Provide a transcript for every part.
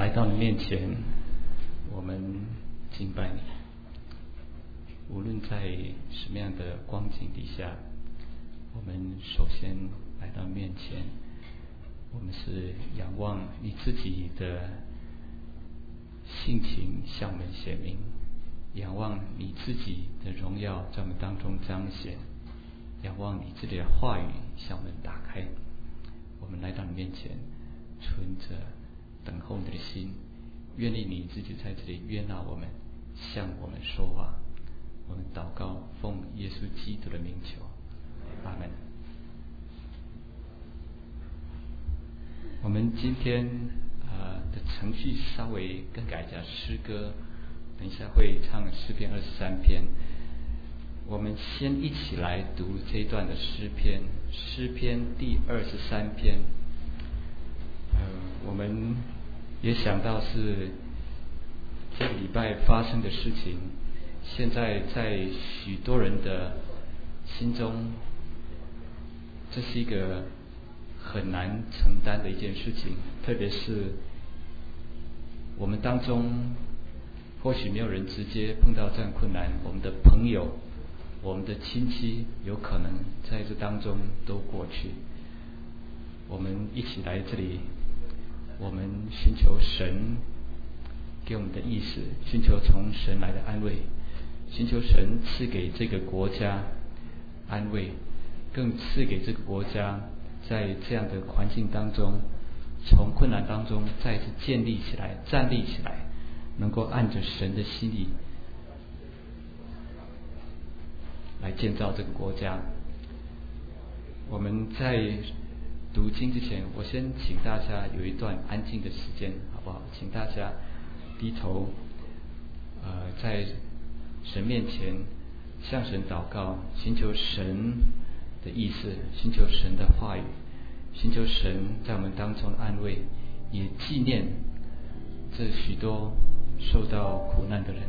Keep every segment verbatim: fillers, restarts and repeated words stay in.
来到你面前，我们敬拜你。无论在什么样的光景底下，我们首先来到面前，我们是仰望你自己的性情向我们显明，仰望你自己的荣耀在我们当中彰显，仰望你自己的话语向我们打开。我们来到你面前，存着等候你的心，愿意你自己在这里悦纳我们，向我们说话。我们祷告，奉耶稣基督的名求，阿门。我们今天呃的程序稍微更改一下，诗歌等一下会唱诗篇二十三篇。我们先一起来读这一段的诗篇，诗篇第二十三篇。呃，我们也想到是这个礼拜发生的事情，现在在许多人的心中，这是一个很难承担的一件事情，特别是我们当中或许没有人直接碰到这样困难，我们的朋友、我们的亲戚有可能在这当中都过去。我们一起来这里，我们寻求神给我们的意识，寻求从神来的安慰，寻求神赐给这个国家安慰，更赐给这个国家在这样的环境当中，从困难当中再次建立起来，站立起来，能够按着神的心意来建造这个国家。我们在读经之前，我先请大家有一段安静的时间，好不好？请大家低头，呃，在神面前向神祷告，寻求神的意思，寻求神的话语，寻求神在我们当中的安慰，也纪念这许多受到苦难的人。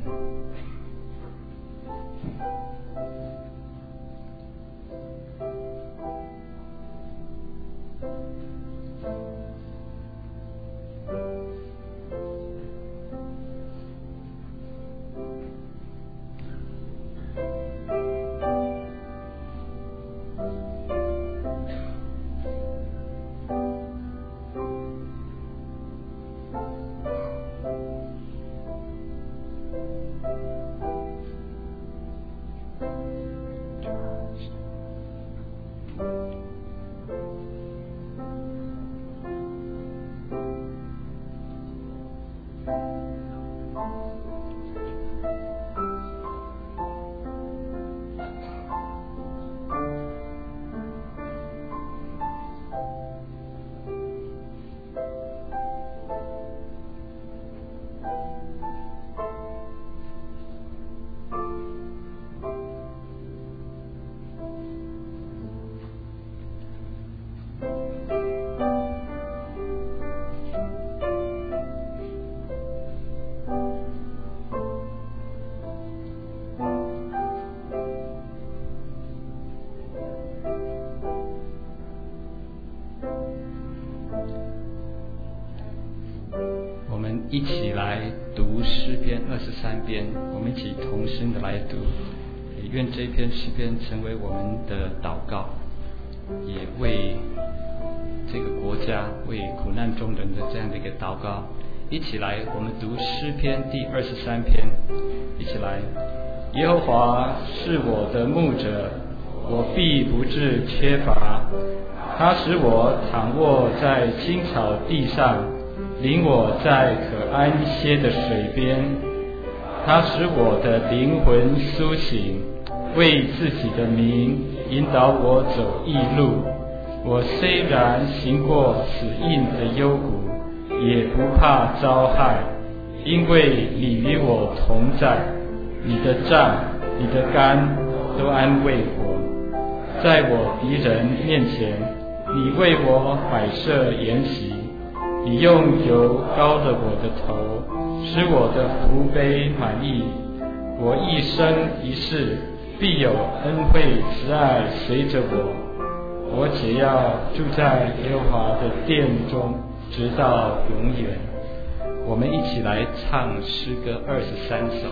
一起来读诗篇二十三篇，我们一起同声的来读，也愿这篇诗篇成为我们的祷告，也为这个国家、为苦难中人的这样的一个祷告。一起来，我们读诗篇第二十三篇，一起来。耶和华是我的牧者，我必不致缺乏。他使我躺卧在青草地上，领我在可安歇的水边。他使我的灵魂苏醒，为自己的名引导我走义路。我虽然行过死荫的幽谷，也不怕遭害，因为你与我同在。你的杖、你的竿都安慰我。在我敌人面前，你为我摆设筵席。你用油膏了我的头，使我的福杯满溢。我一生一世必有恩惠慈爱随着我。我且要住在耶和华的殿中，直到永远。我起来唱诗歌二十三首。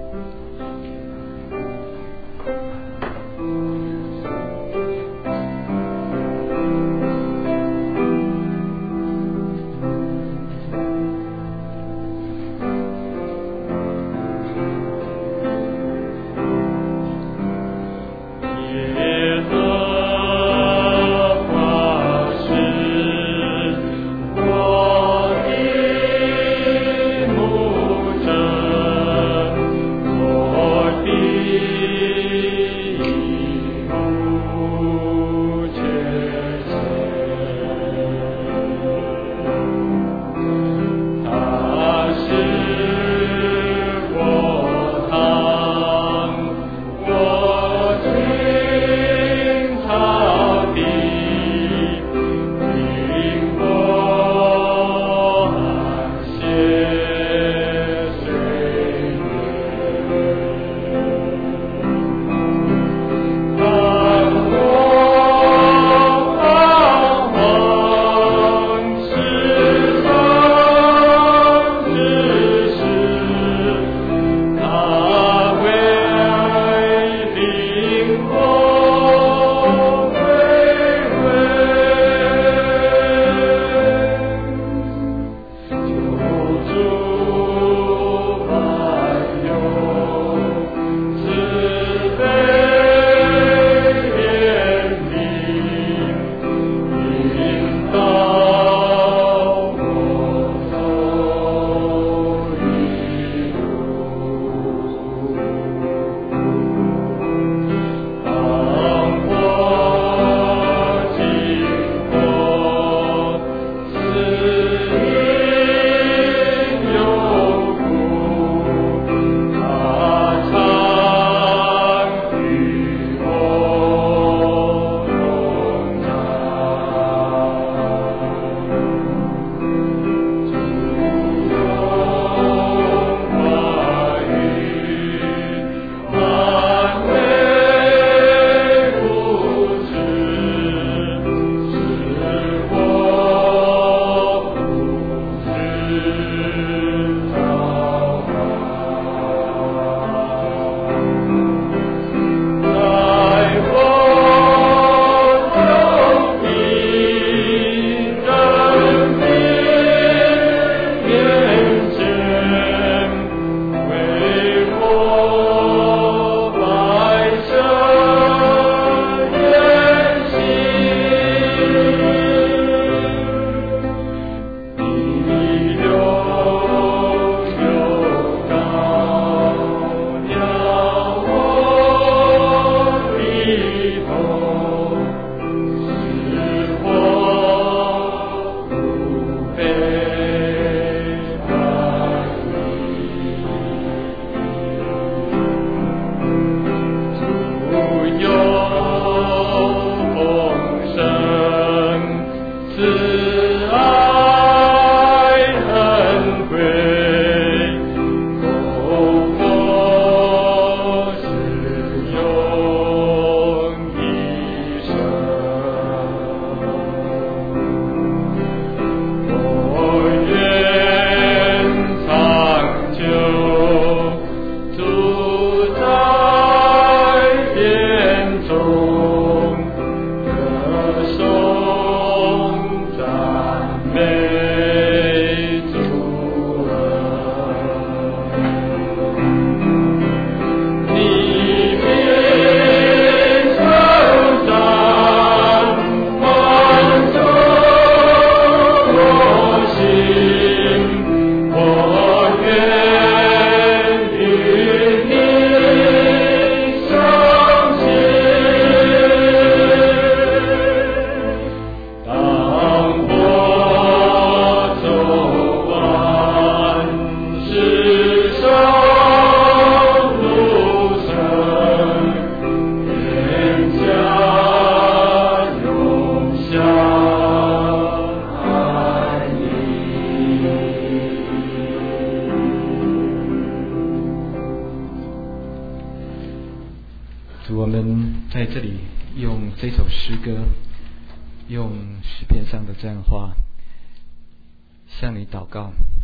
主，我们在这里用这首诗歌，用诗篇上的这样的话向你祷告，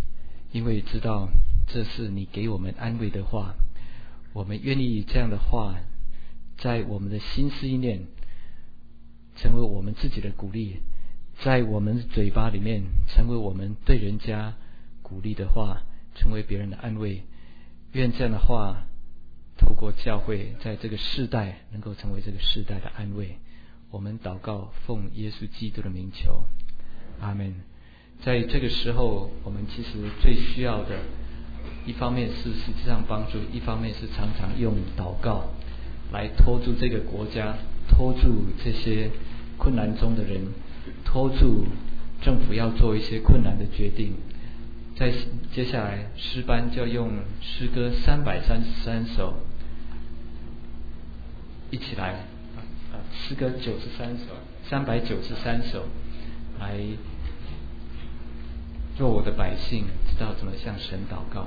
因为知道这是你给我们安慰的话，我们愿意这样的话在我们的心思意念成为我们自己的鼓励，在我们嘴巴里面成为我们对人家鼓励的话，成为别人的安慰。愿这样的话透过教会在这个世代能够成为这个世代的安慰。我们祷告奉耶稣基督的名求，阿们。在这个时候，我们其实最需要的一方面是实际上帮助，一方面是常常用祷告来拖住这个国家，拖住这些困难中的人，拖住政府要做一些困难的决定。在接下来诗班就要用诗歌三百三十三首一起来，呃，诗歌九十三首，三百九十三首来。若我的百姓知道怎么向神祷告。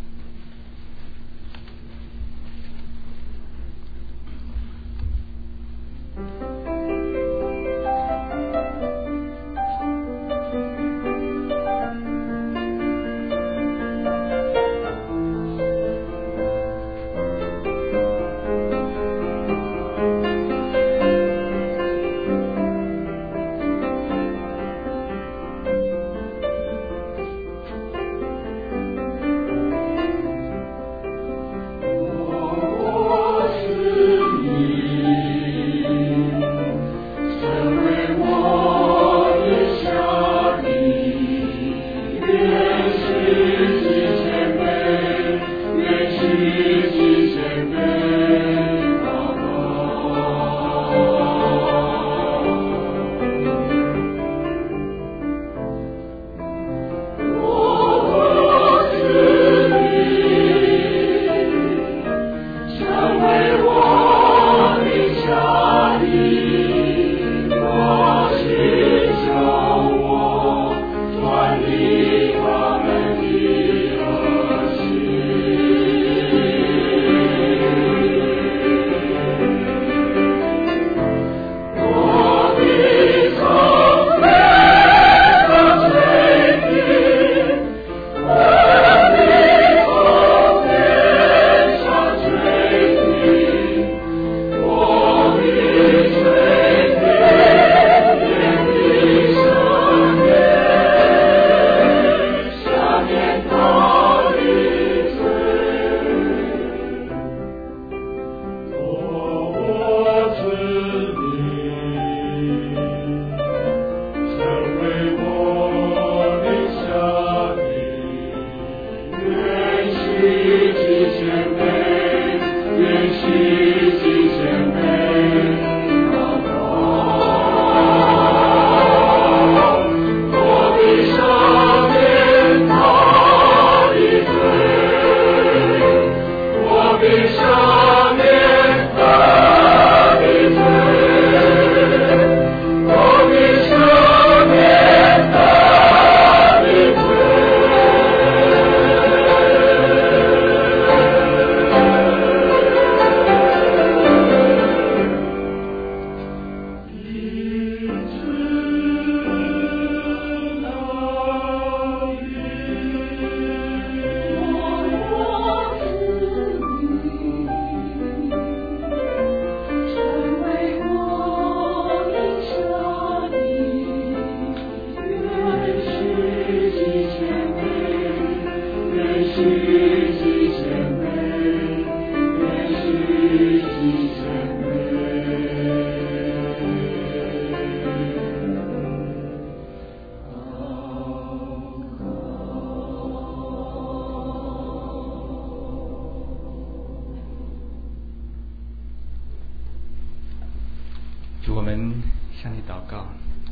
主，我们向你祷告，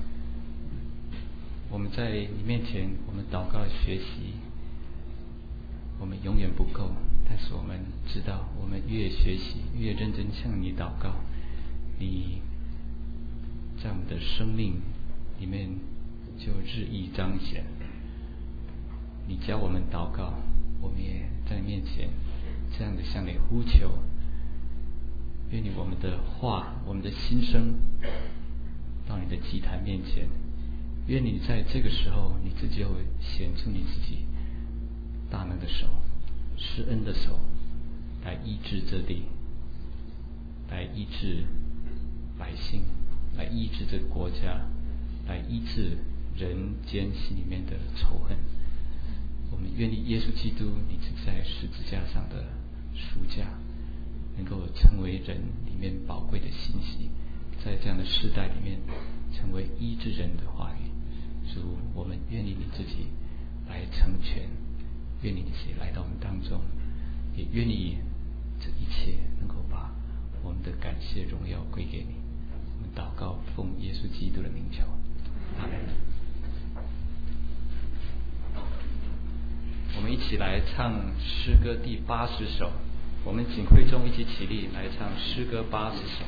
我们在你面前，我们祷告学习，我们永远不够，但是我们知道，我们越学习越认真向你祷告，你在我们的生命里面就日益彰显。你教我们祷告，我们也在面前这样的向你呼求。愿你我们的话，我们的心声到你的祭坛面前，愿你在这个时候你自己会显出你自己， 的手，施恩的手，来医治这地，来医治百姓，来医治这个国家，来医治人间心里面的仇恨。我们愿意耶稣基督你是在十字架上的赎价，能够成为人里面宝贵的信息，在这样的世代里面成为医治人的话语。主，我们愿意你自己来成全，愿意你自己来到我们当中，也愿意这一切能够把我们的感谢荣耀归给你。我们祷告奉耶稣基督的名求，阿们。我们一起来唱诗歌第八十首，我们请会众一起起立来唱诗歌八十首。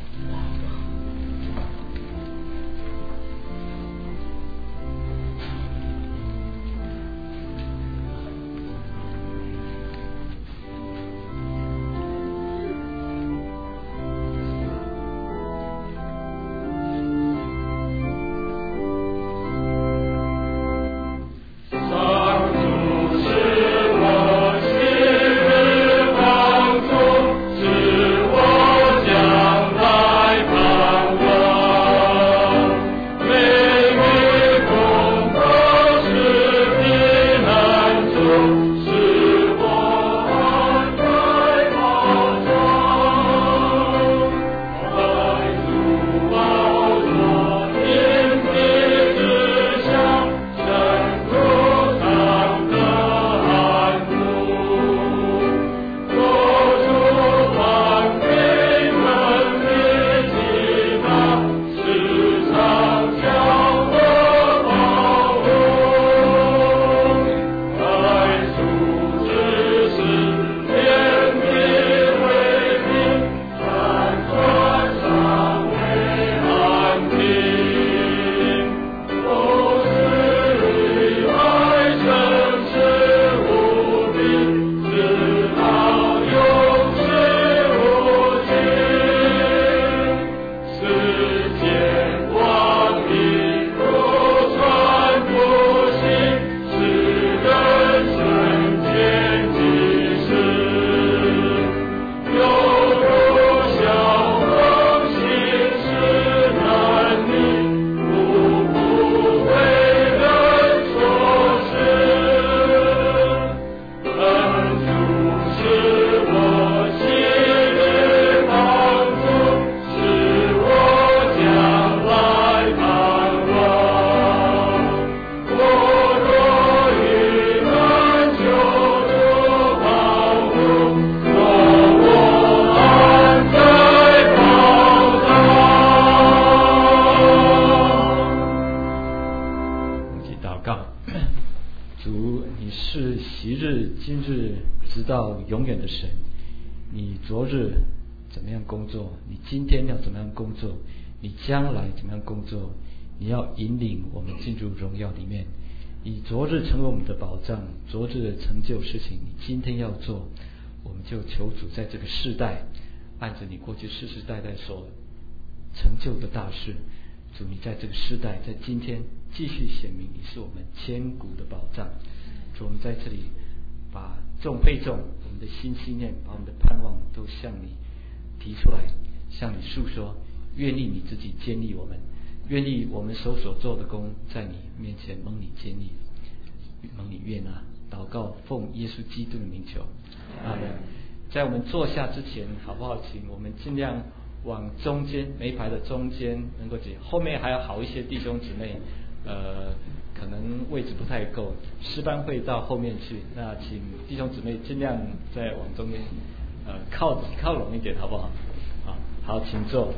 永远的神，你昨日怎么样工作，你今天要怎么样工作，你将来怎么样工作，你要引领我们进入荣耀里面。你昨日成为我们的保障，昨日的成就事情你今天要做，我们就求主在这个世代按着你过去世世代代所成就的大事，主你在这个世代在今天继续显明你是我们千古的保障。主，我们在这里把众配众我们的心心念，把我们的盼望都向你提出来，向你诉说，愿意你自己建立我们，愿意我们手所做的工在你面前蒙你建立，蒙你悦纳。祷告奉耶稣基督的名求，阿门。在我们坐下之前，好不好请我们尽量往中间每一排的中间能够挤，后面还要好一些弟兄姊妹呃可能位置不太够，诗班会到后面去，那请弟兄姊妹尽量再往中间呃靠靠拢一点，好不好？好，好，请坐。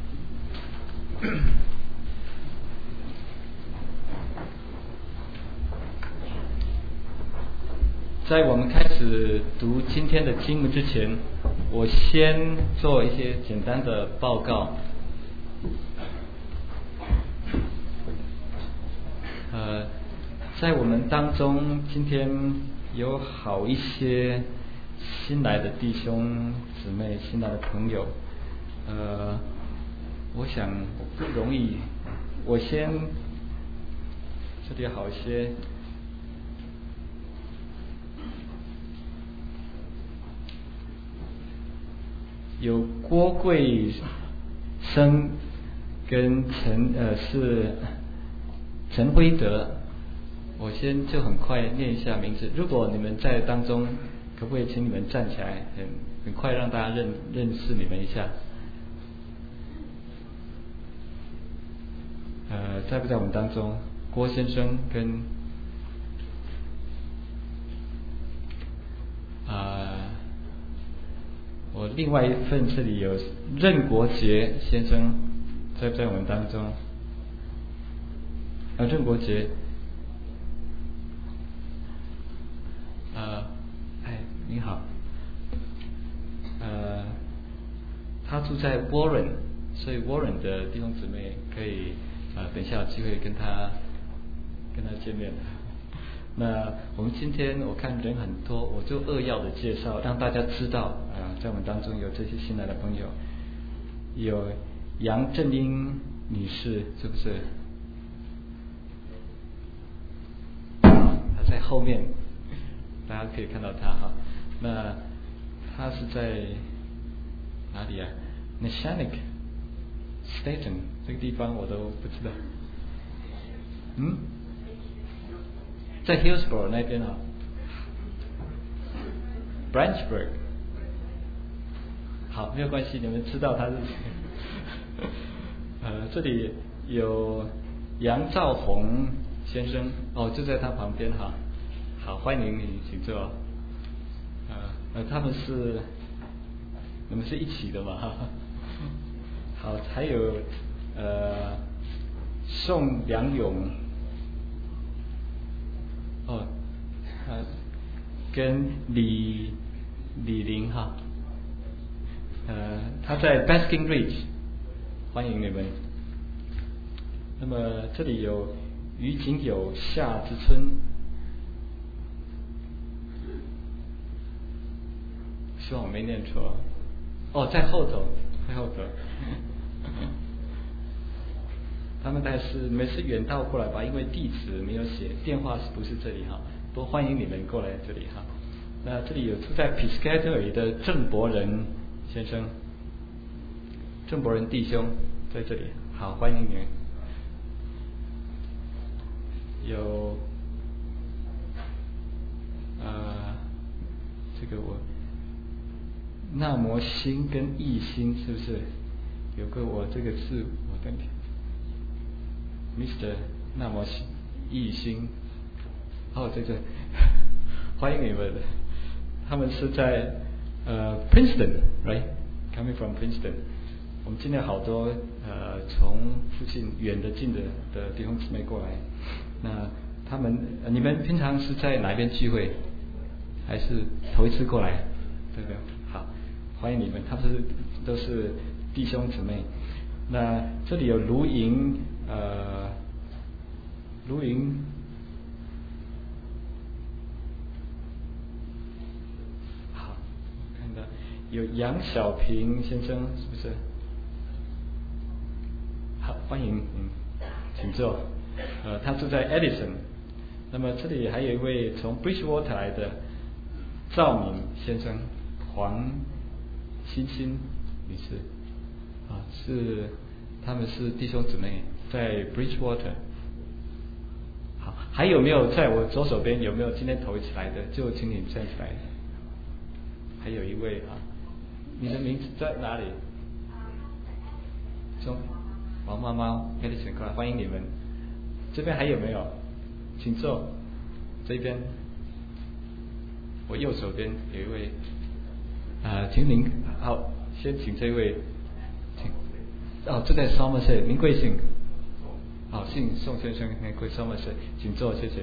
在我们开始读今天的经文之前，我先做一些简单的报告。呃，在我们当中，今天有好一些新来的弟兄姊妹、新来的朋友。呃，我想不容易，我先这里好一些。 有郭贵生跟陈呃是陈辉德，我先就很快念一下名字。如果你们在当中，可不可以请你们站起来，很很快让大家认认识你们一下？呃，在不在我们当中？郭先生跟啊、呃，我另外一份这里有任国杰先生，在不在我们当中？啊，任国杰，呃，哎，你好，呃，他住在 Warren， 所以 Warren 的弟兄姊妹可以呃，等一下有机会跟他跟他见面。那我们今天我看人很多，我就扼要的介绍，让大家知道啊、呃，在我们当中有这些新来的朋友，有杨振英女士，是不是？她在后面，大家可以看到她哈。那她是在哪里啊 ？Neshannock Staten 这个地方我都不知道。嗯？在 Hillsborough 那边啊 ，Branchburg， 好，没有关系，你们知道他是谁。呃，这里有杨兆宏先生，哦，就在他旁边哈。好，欢迎你，请坐。呃呃，他们是，你们是一起的嘛？哈。好，还有呃宋良勇。哦，呃，跟李李玲哈，呃，他在 Basking Ridge， 欢迎你们。那么这里有于景友夏之春，希望我没念错。哦，在后头，在后头。他们但是每次远道过来吧，因为地址没有写，电话是不是这里哈？都欢迎你们过来这里哈。那这里有住在 Piscataway 的郑伯仁先生，郑伯仁弟兄在这里，好，欢迎你们。有呃，这个我那摩星跟义星是不是？有个我这个字我等等。Mister 那么义兴，哦，这个欢迎你们，他们是在呃 Princeton，right？Coming from Princeton， 我们今天好多呃从附近远的近的的弟兄姊妹过来，那他们、呃、你们平常是在哪边聚会？还是头一次过来？对不对？好，欢迎你们，他们是都是弟兄姊妹。那这里有卢营。呃，卢营，好，看到有杨小平先生，是不是？好，欢迎，嗯，请坐。呃，他住在 Edison。那么这里还有一位从 Bridgewater 来的赵敏先生，黄欣欣女士，啊，是他们是弟兄姊妹。在 Bridgewater， 好，还有没有在我左手边有没有今天头一次来的？就请你站起来。还有一位啊，你的名字在哪里？中王妈妈 Edison 过来，欢迎你们。这边还有没有？请坐。这边，我右手边有一位，啊、呃，请您好，先请这位，请哦，就在 Somerset， 您贵姓？好，姓宋先生，您贵 Somerset， 请坐，谢谢。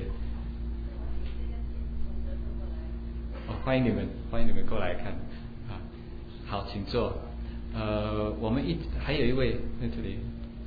哦，欢迎你们，欢迎你们过来看啊。好，请坐。呃，我们一还有一位在这里，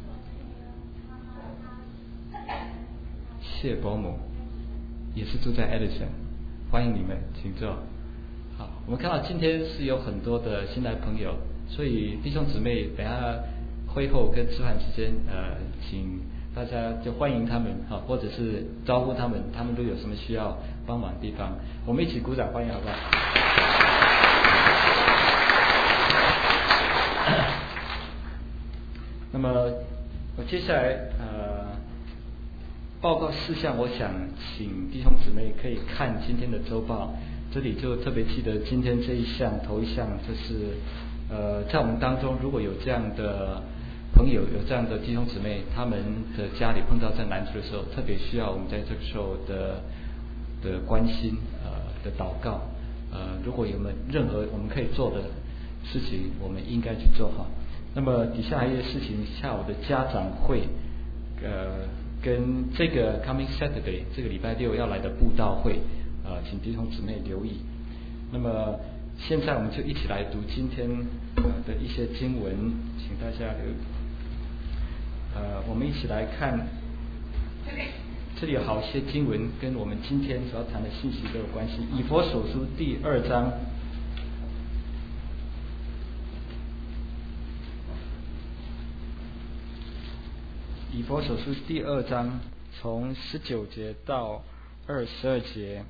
谢伯母，也是住在 Edison， 欢迎你们，请坐。好，我们看到今天是有很多的新来朋友，所以弟兄姊妹，等下会后跟吃饭之间，呃，请大家就欢迎他们哈，或者是招呼他们，他们都有什么需要帮忙的地方，我们一起鼓掌欢迎好不好？ 那么我接下来呃报告事项，我想请弟兄姊妹可以看今天的周报，这里就特别记得今天这一项头一项，就是呃在我们当中如果有这样的朋友，有这样的弟兄姊妹，他们的家里碰到这难处的时候，特别需要我们在这个时候的的关心呃的祷告，呃如果有没有任何我们可以做的事情，我们应该去做好。那么底下还有一些事情，下午的家长会，呃，跟这个 coming Saturday 这个礼拜六要来的布道会，呃，请弟兄姊妹留意。那么现在我们就一起来读今天呃的一些经文，请大家留。呃，我们一起来看，这里有好些经文跟我们今天所要谈的信息都有关系。以弗所书第二章。以弗所书第二章从十九节到二十二节，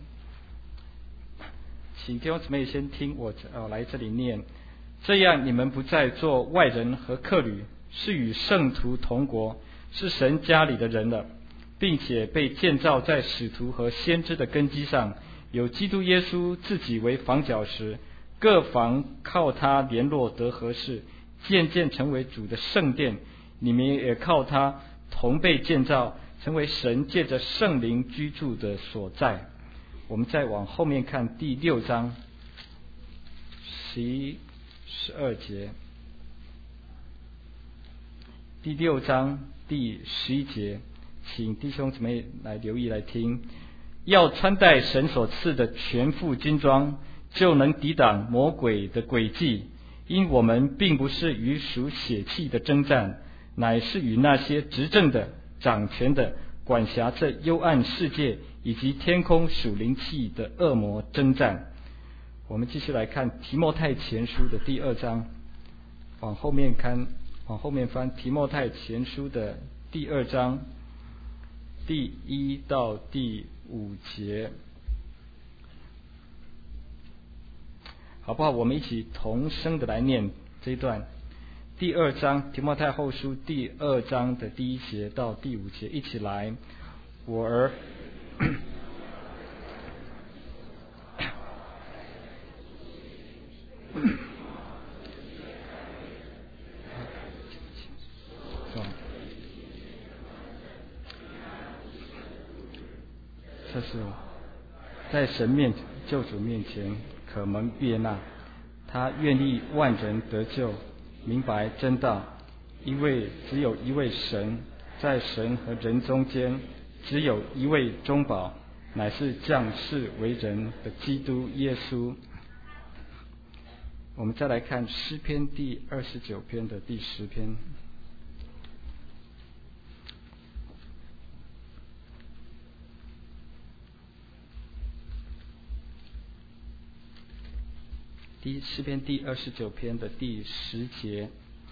请弟兄姊妹先听我呃来这里念。这样你们不再做外人和客旅，是与圣徒同国，是神家里的人了，并且被建造在使徒和先知的根基上，有基督耶稣自己为房角石，各房靠他联络得合适，渐渐成为主的圣殿。你们也靠他同被建造，成为神借着圣灵居住的所在。我们再往后面看第六章十一、十二节，第六章第十一节，请弟兄姊妹来留意来听。要穿戴神所赐的全副军装，就能抵挡魔鬼的诡计，因我们并不是与属血气的征战，乃是与那些执政的、掌权的、管辖这幽暗世界以及天空属灵气的恶魔征战。我们继续来看提摩太前书的第二章，往后面看，往后面翻提摩太前书的第二章第一到第五节，好不好？我们一起同声的来念这一段。第二章提摩太后书第二章的第一节到第五节，一起来。我儿这是在神面救主面前可蒙悦纳，他愿意万人得救，明白真道，因为只有一位神，在神和人中间只有一位中保，乃是降世为人的基督耶稣。我们再来看诗篇第二十九篇的第十篇。第诗篇第二十九篇的第十节，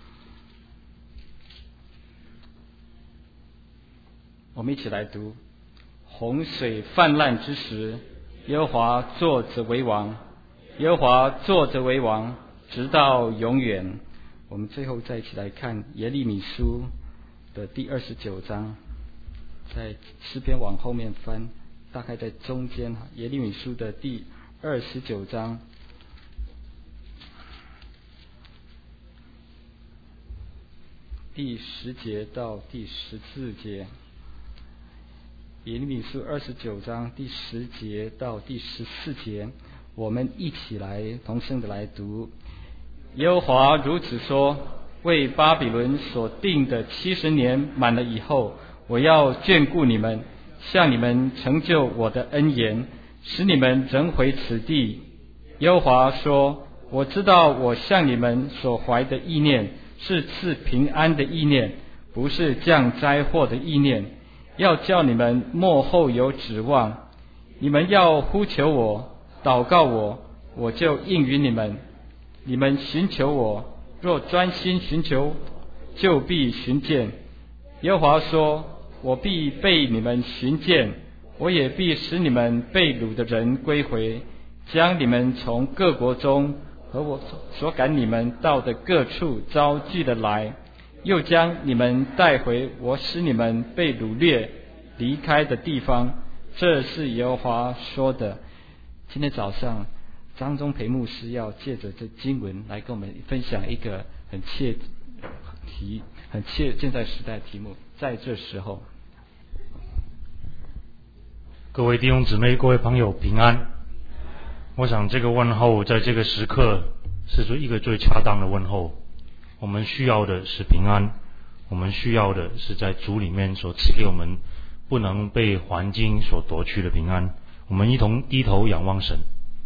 我们一起来读。洪水泛滥之时，耶和华坐着为王，耶和华坐着为王，直到永远。我们最后再一起来看耶利米书的第二十九章，在诗篇往后面翻，大概在中间，耶利米书的第二十九章第十节到第十四节。耶利米书二十九章第十节到第十四节，我们一起来同声的来读。耶和华如此说：为巴比伦所定的七十年满了以后，我要眷顾你们，向你们成就我的恩言，使你们仍回此地。耶和华说：我知道我向你们所怀的意念是赐平安的意念，不是降灾祸的意念，要叫你们末后有指望。你们要呼求我，祷告我，我就应允你们。你们寻求我，若专心寻求，就必寻见。耶和华说：我必被你们寻见，我也必使你们被掳的人归回，将你们从各国中和我所赶你们到的各处招聚的来， 又将你们带回我使你们被掳掠离开的地方。这是耶和华说的。今天早上张忠培牧师要借着这经文来跟我们分享一个很切题、很切现在时代的题目，在这时候。 各位弟兄姊妹，各位朋友平安。我想这个问候在这个时刻是说一个最恰当的问候。我们需要的是平安，我们需要的是在主里面所赐给我们不能被环境所夺去的平安。我们一同低头仰望神。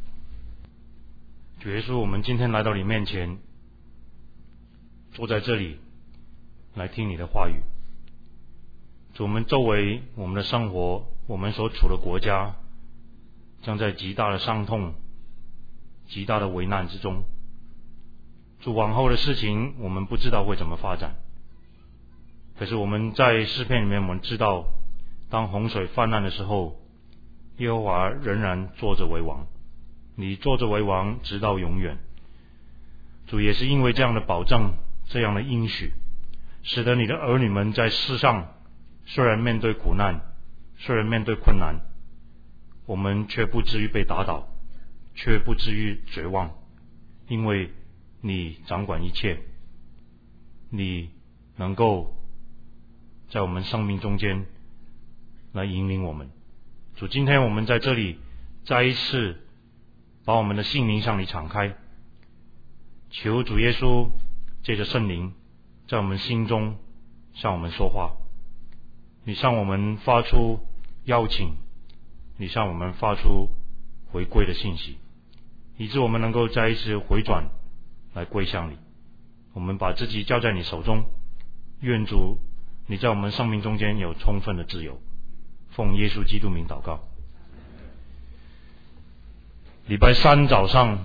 主耶稣，我们今天来到你面前，坐在这里来听你的话语。主，我们周围我们的生活，我们所处的国家将在极大的伤痛、极大的危难之中。主，往后的事情我们不知道会怎么发展，可是我们在诗篇里面我们知道，当洪水泛滥的时候，耶和华仍然坐着为王，你坐着为王直到永远。主，也是因为这样的保证，这样的应许，使得你的儿女们在世上虽然面对苦难，虽然面对困难，我们却不至于被打倒，却不至于绝望，因为你掌管一切，你能够在我们生命中间来引领我们。主，今天我们在这里再一次把我们的心灵向你敞开，求主耶稣借着圣灵在我们心中向我们说话，你向我们发出邀请，你向我们发出回归的信息，以致我们能够再一次回转来归向你。我们把自己交在你手中，愿主你在我们生命中间有充分的自由。奉耶稣基督名祷告。礼拜三早上，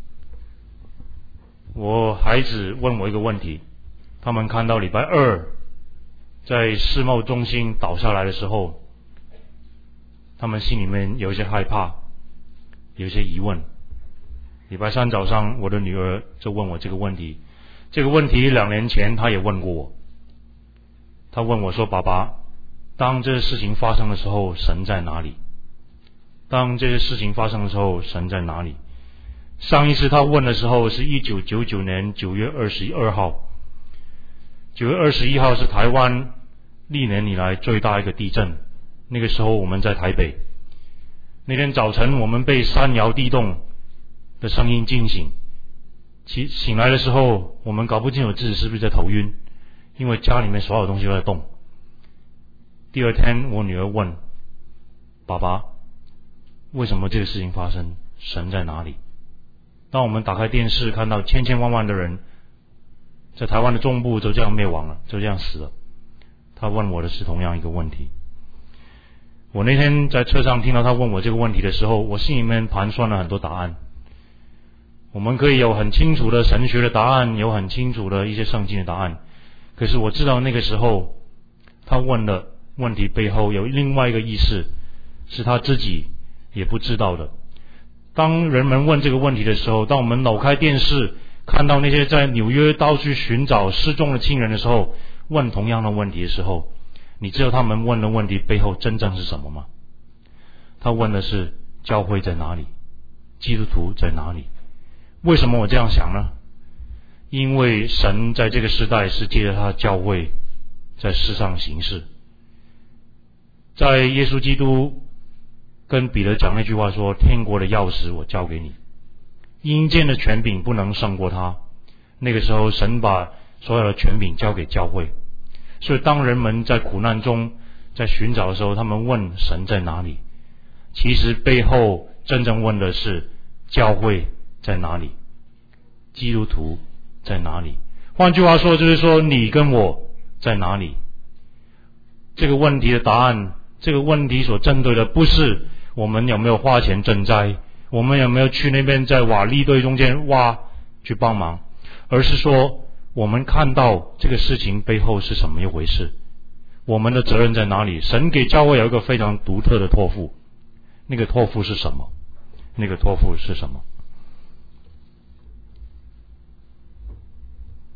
我孩子问我一个问题，他们看到礼拜二在世贸中心倒下来的时候，他们心里面有一些害怕，有一些疑问。礼拜三早上，我的女儿就问我这个问题。这个问题两年前她也问过我，她问我说：“爸爸，当这些事情发生的时候，神在哪里？当这些事情发生的时候，神在哪里？”上一次她问的时候是一九九九年九月二十二号，九月二十一号是台湾历年以来最大一个地震。那个时候我们在台北，那天早晨我们被山摇地动的声音惊醒，起醒来的时候，我们搞不清楚自己是不是在头晕，因为家里面所有东西都在动。第二天我女儿问爸爸，为什么这个事情发生？神在哪里？当我们打开电视看到千千万万的人在台湾的中部就这样灭亡了，就这样死了，他问我的是同样一个问题。我那天在车上听到他问我这个问题的时候，我心里面盘算了很多答案。我们可以有很清楚的神学的答案，有很清楚的一些圣经的答案，可是我知道那个时候他问的问题背后有另外一个意思，是他自己也不知道的。当人们问这个问题的时候，当我们扭开电视看到那些在纽约到处寻找失踪的亲人的时候，问同样的问题的时候，你知道他们问的问题背后真正是什么吗？他问的是教会在哪里？基督徒在哪里？为什么我这样想呢？因为神在这个时代是借着他的教会在世上行事。在耶稣基督跟彼得讲那句话说，天国的钥匙我交给你，阴间的权柄不能胜过他。那个时候神把所有的权柄交给教会，所以当人们在苦难中在寻找的时候，他们问神在哪里，其实背后真正问的是教会在哪里，基督徒在哪里。换句话说，就是说你跟我在哪里。这个问题的答案，这个问题所针对的不是我们有没有花钱赈灾，我们有没有去那边在瓦砾堆中间挖去帮忙，而是说我们看到这个事情背后是什么一回事，我们的责任在哪里。神给教会有一个非常独特的托付，那个托付是什么？那个托付是什么？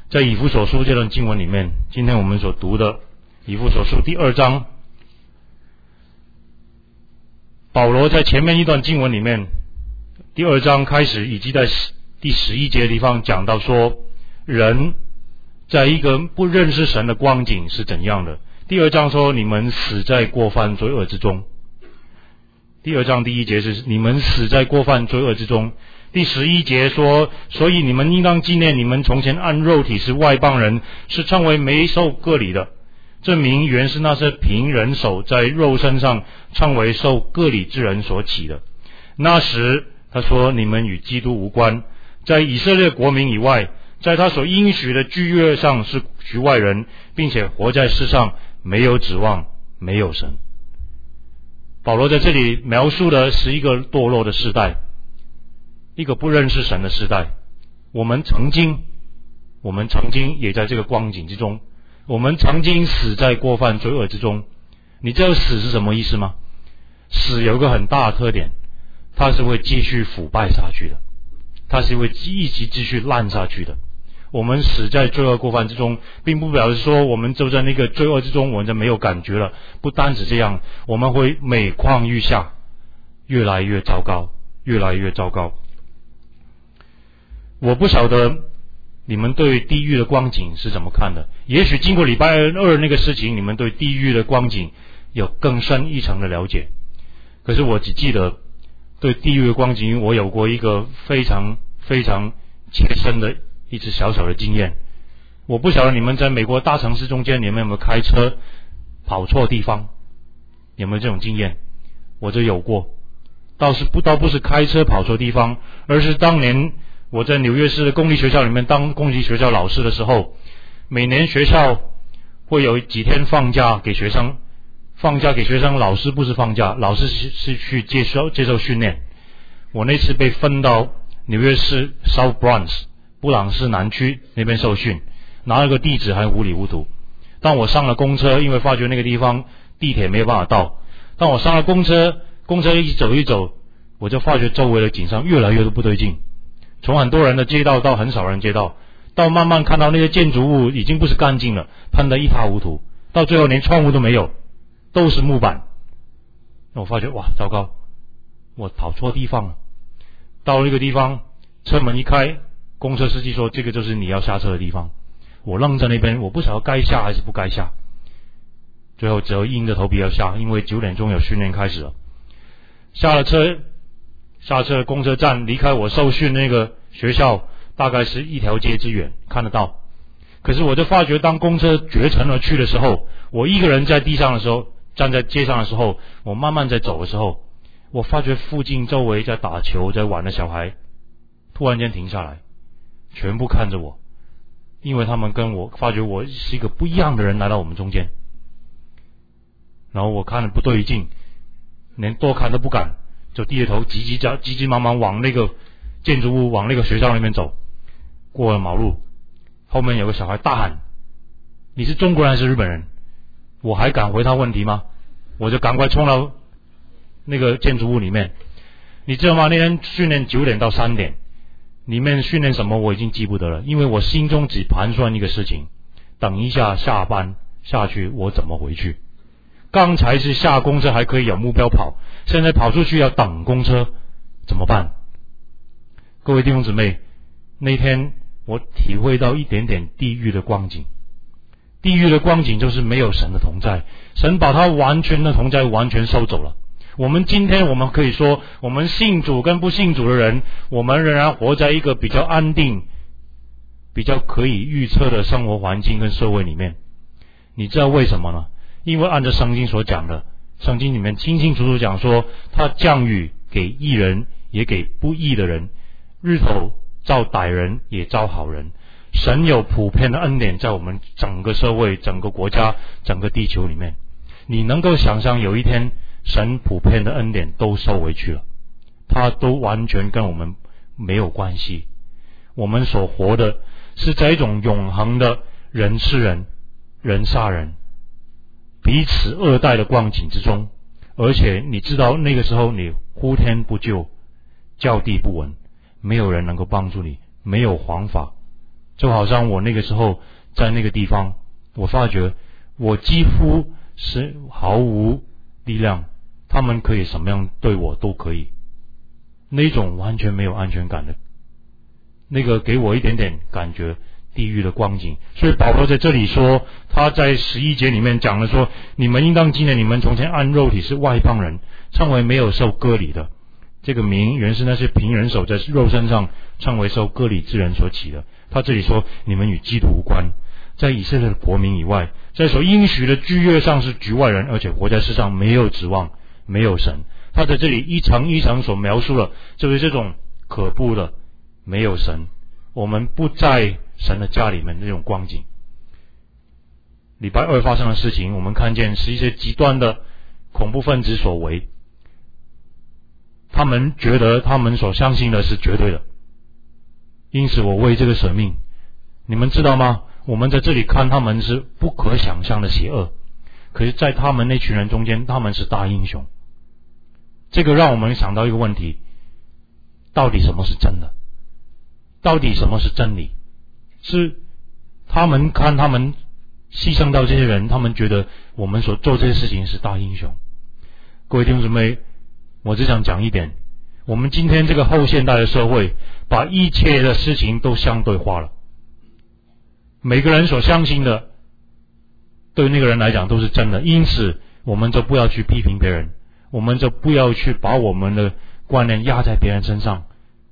在以弗所书这段经文里面，今天我们所读的以弗所书第二章，保罗在前面一段经文里面，第二章开始以及在第十一节的地方讲到说，人在一个不认识神的光景是怎样的。第二章说，你们死在过犯罪恶之中。第二章第一节是你们死在过犯罪恶之中。第十一节说，所以你们应当纪念你们从前按肉体是外邦人，是称为没受割礼的，证明原是那些凭人手在肉身上称为受割礼之人所起的。那时他说，你们与基督无关，在以色列国民以外，在他所应许的居约上是局外人，并且活在世上没有指望，没有神。保罗在这里描述的是一个堕落的世代，一个不认识神的世代。我们曾经我们曾经也在这个光景之中，我们曾经死在过犯罪恶之中。你知道死是什么意思吗？死有一个很大的特点，它是会继续腐败下去的，它是会一直继续烂下去的。我们死在罪恶过犯之中，并不表示说我们就在那个罪恶之中我们就没有感觉了。不单止这样，我们会每况愈下，越来越糟糕，越来越糟糕。我不晓得你们对地狱的光景是怎么看的，也许经过礼拜二那个事情，你们对地狱的光景有更深一层的了解。可是我只记得对地狱的光景，我有过一个非常非常切身的一次小小的经验。我不晓得你们在美国大城市中间，你们有没有开车跑错地方？有没有这种经验？我就有过。倒是不倒不是开车跑错地方，而是当年我在纽约市的公立学校里面当公立学校老师的时候，每年学校会有几天放假给学生，放假给学生，老师不是放假，老师是是去接受接受训练。我那次被分到纽约市 South Bronx 布朗市南区那边受训，拿了个地址还糊里糊涂。当我上了公车，因为发觉那个地方地铁没有办法到，当我上了公车，公车一走一走，我就发觉周围的景象越来越不对劲。从很多人的街道到很少人街道，到慢慢看到那些建筑物已经不是干净了，喷得一塌糊涂，到最后连窗户都没有，都是木板。那我发觉哇，糟糕，我跑错地方了。到了一个地方，车门一开，公车司机说这个就是你要下车的地方。我愣在那边，我不晓得该下还是不该下，最后只有硬着头皮要下，因为九点钟有训练开始了。下了车，下车公车站离开我受训那个学校大概是一条街之远，看得到。可是我就发觉，当公车绝尘而去的时候，我一个人在地上的时候，站在街上的时候，我慢慢在走的时候，我发觉附近周围在打球在玩的小孩突然间停下来，全部看着我，因为他们跟我发觉我是一个不一样的人来到我们中间。然后我看了不对劲，连多看都不敢，就低着头急急急急急忙忙往那个建筑物往那个学校那边走。过了马路，后面有个小孩大喊，你是中国人还是日本人？我还敢回他问题吗？我就赶快冲到那个建筑物里面。你知道吗？那天训练九点到三点，里面训练什么我已经记不得了，因为我心中只盘算一个事情，等一下下班下去我怎么回去。刚才是下公车还可以有目标跑，现在跑出去要等公车，怎么办？各位弟兄姊妹，那天我体会到一点点地狱的光景。地狱的光景就是没有神的同在，神把他完全的同在完全收走了。我们今天我们可以说，我们信主跟不信主的人，我们仍然活在一个比较安定比较可以预测的生活环境跟社会里面。你知道为什么呢？因为按照圣经所讲的，圣经里面清清楚楚讲说，他降雨给义人也给不义的人，日头照歹人也照好人。神有普遍的恩典在我们整个社会整个国家整个地球里面。你能够想象有一天神普遍的恩典都收回去了，他都完全跟我们没有关系。我们所活的是在一种永恒的人吃人人杀人彼此恶待的光景之中，而且你知道那个时候你呼天不救叫地不闻，没有人能够帮助你，没有王法就好像我那个时候在那个地方，我发觉我几乎是毫无力量，他们可以什么样对我都可以，那种完全没有安全感的，那个给我一点点感觉地狱的光景。所以保罗在这里说，他在十一节里面讲了说，你们应当纪念你们从前按肉体是外邦人，称为没有受割礼的。这个名原是那些凭人手在肉身上称为受割礼之人所起的。他这里说，你们与基督无关，在以色列的国民以外，在所应许的居约上是局外人，而且活在世上没有指望，没有神。他在这里一层一层所描述了就是这种可怖的没有神，我们不在神的家里面那种光景。礼拜二发生的事情，我们看见是一些极端的恐怖分子所为，他们觉得他们所相信的是绝对的，因此我为这个舍命。你们知道吗？我们在这里看他们是不可想象的邪恶，可是在他们那群人中间，他们是大英雄。这个让我们想到一个问题，到底什么是真的？到底什么是真理？是他们看他们牺牲到这些人，他们觉得我们所做这些事情是大英雄。各位弟兄姊妹，我只想讲一点，我们今天这个后现代的社会，把一切的事情都相对化了，每个人所相信的对那个人来讲都是真的，因此我们就不要去批评别人，我们就不要去把我们的观念压在别人身上，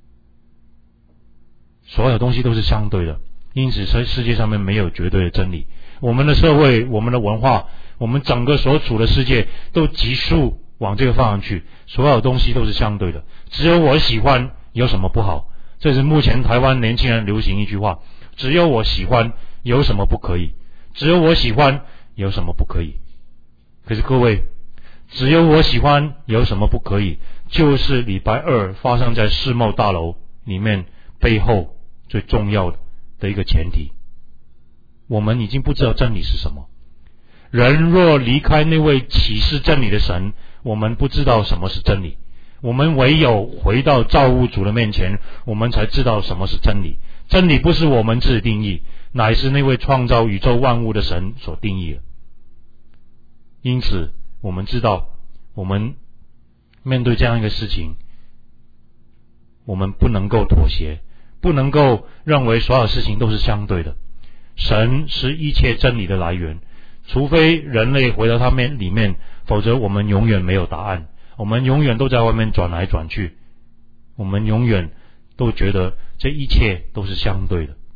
所有东西都是相对的，因此在世界上面没有绝对的真理。我们的社会，我们的文化，我们整个所处的世界都急速往这个方向去，所有东西都是相对的，只有我喜欢有什么不好？这是目前台湾年轻人流行一句话，只有我喜欢有什么不可以？只有我喜欢有什么不可以？可是各位，只有我喜欢有什么不可以，就是礼拜二发生在世贸大楼里面背后最重要的的一个前提。我们已经不知道真理是什么，人若离开那位启示真理的神，我们不知道什么是真理。我们唯有回到造物主的面前，我们才知道什么是真理。真理不是我们自己定义，乃是那位创造宇宙万物的神所定义的。因此我们知道，我们面对这样一个事情，我们不能够妥协，不能够认为所有事情都是相对的。神是一切真理的来源，除非人类回到他们里面，否则我们永远没有答案，我们永远都在外面转来转去，我们永远都觉得这一切都是相对的。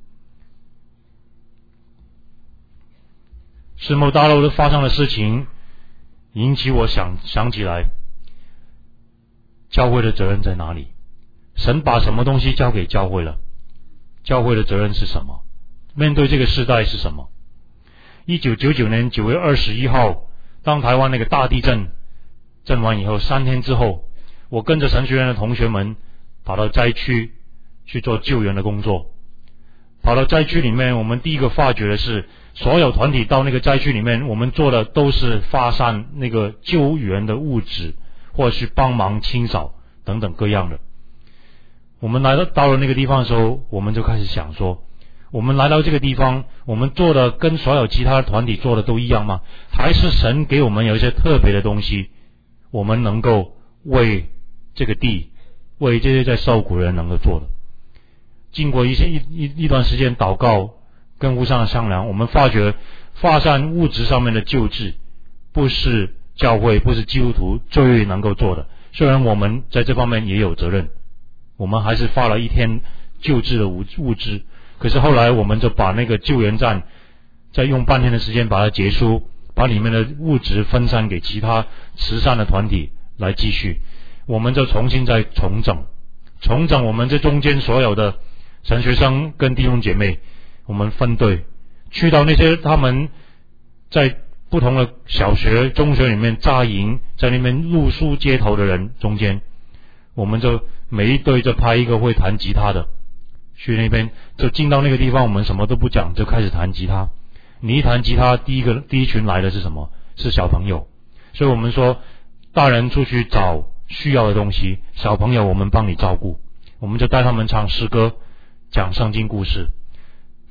世贸大楼的发生的事情引起我想想起来，教会的责任在哪里？神把什么东西交给教会了？教会的责任是什么？面对这个时代是什么？一九九九年九月二十一号，当台湾那个大地震震完以后，三天之后，我跟着神学院的同学们跑到灾区去做救援的工作。跑到灾区里面，我们第一个发觉的是，所有团体到那个灾区里面，我们做的都是发散那个救援的物质，或是帮忙清扫等等各样的。我们来到到了那个地方的时候，我们就开始想说，我们来到这个地方，我们做的跟所有其他团体做的都一样吗？还是神给我们有一些特别的东西，我们能够为这个地，为这些在受苦的人能够做的？经过一些一一一段时间祷告跟互相的商量，我们发觉发散物质上面的救治不是教会，不是基督徒最能够做的。虽然我们在这方面也有责任，我们还是发了一天救治的物物资，可是后来我们就把那个救援站再用半天的时间把它结束，把里面的物质分散给其他慈善的团体来继续。我们就重新再重整重整我们这中间所有的神学生跟弟兄姐妹，我们分队去到那些他们在不同的小学中学里面扎营，在那边露宿街头的人中间，我们就每一队就派一个会弹吉他的去那边，就进到那个地方，我们什么都不讲，就开始弹吉他。你一弹吉他，第一个第一群来的是什么？是小朋友。所以我们说，大人出去找需要的东西，小朋友我们帮你照顾。我们就带他们唱诗歌，讲圣经故事。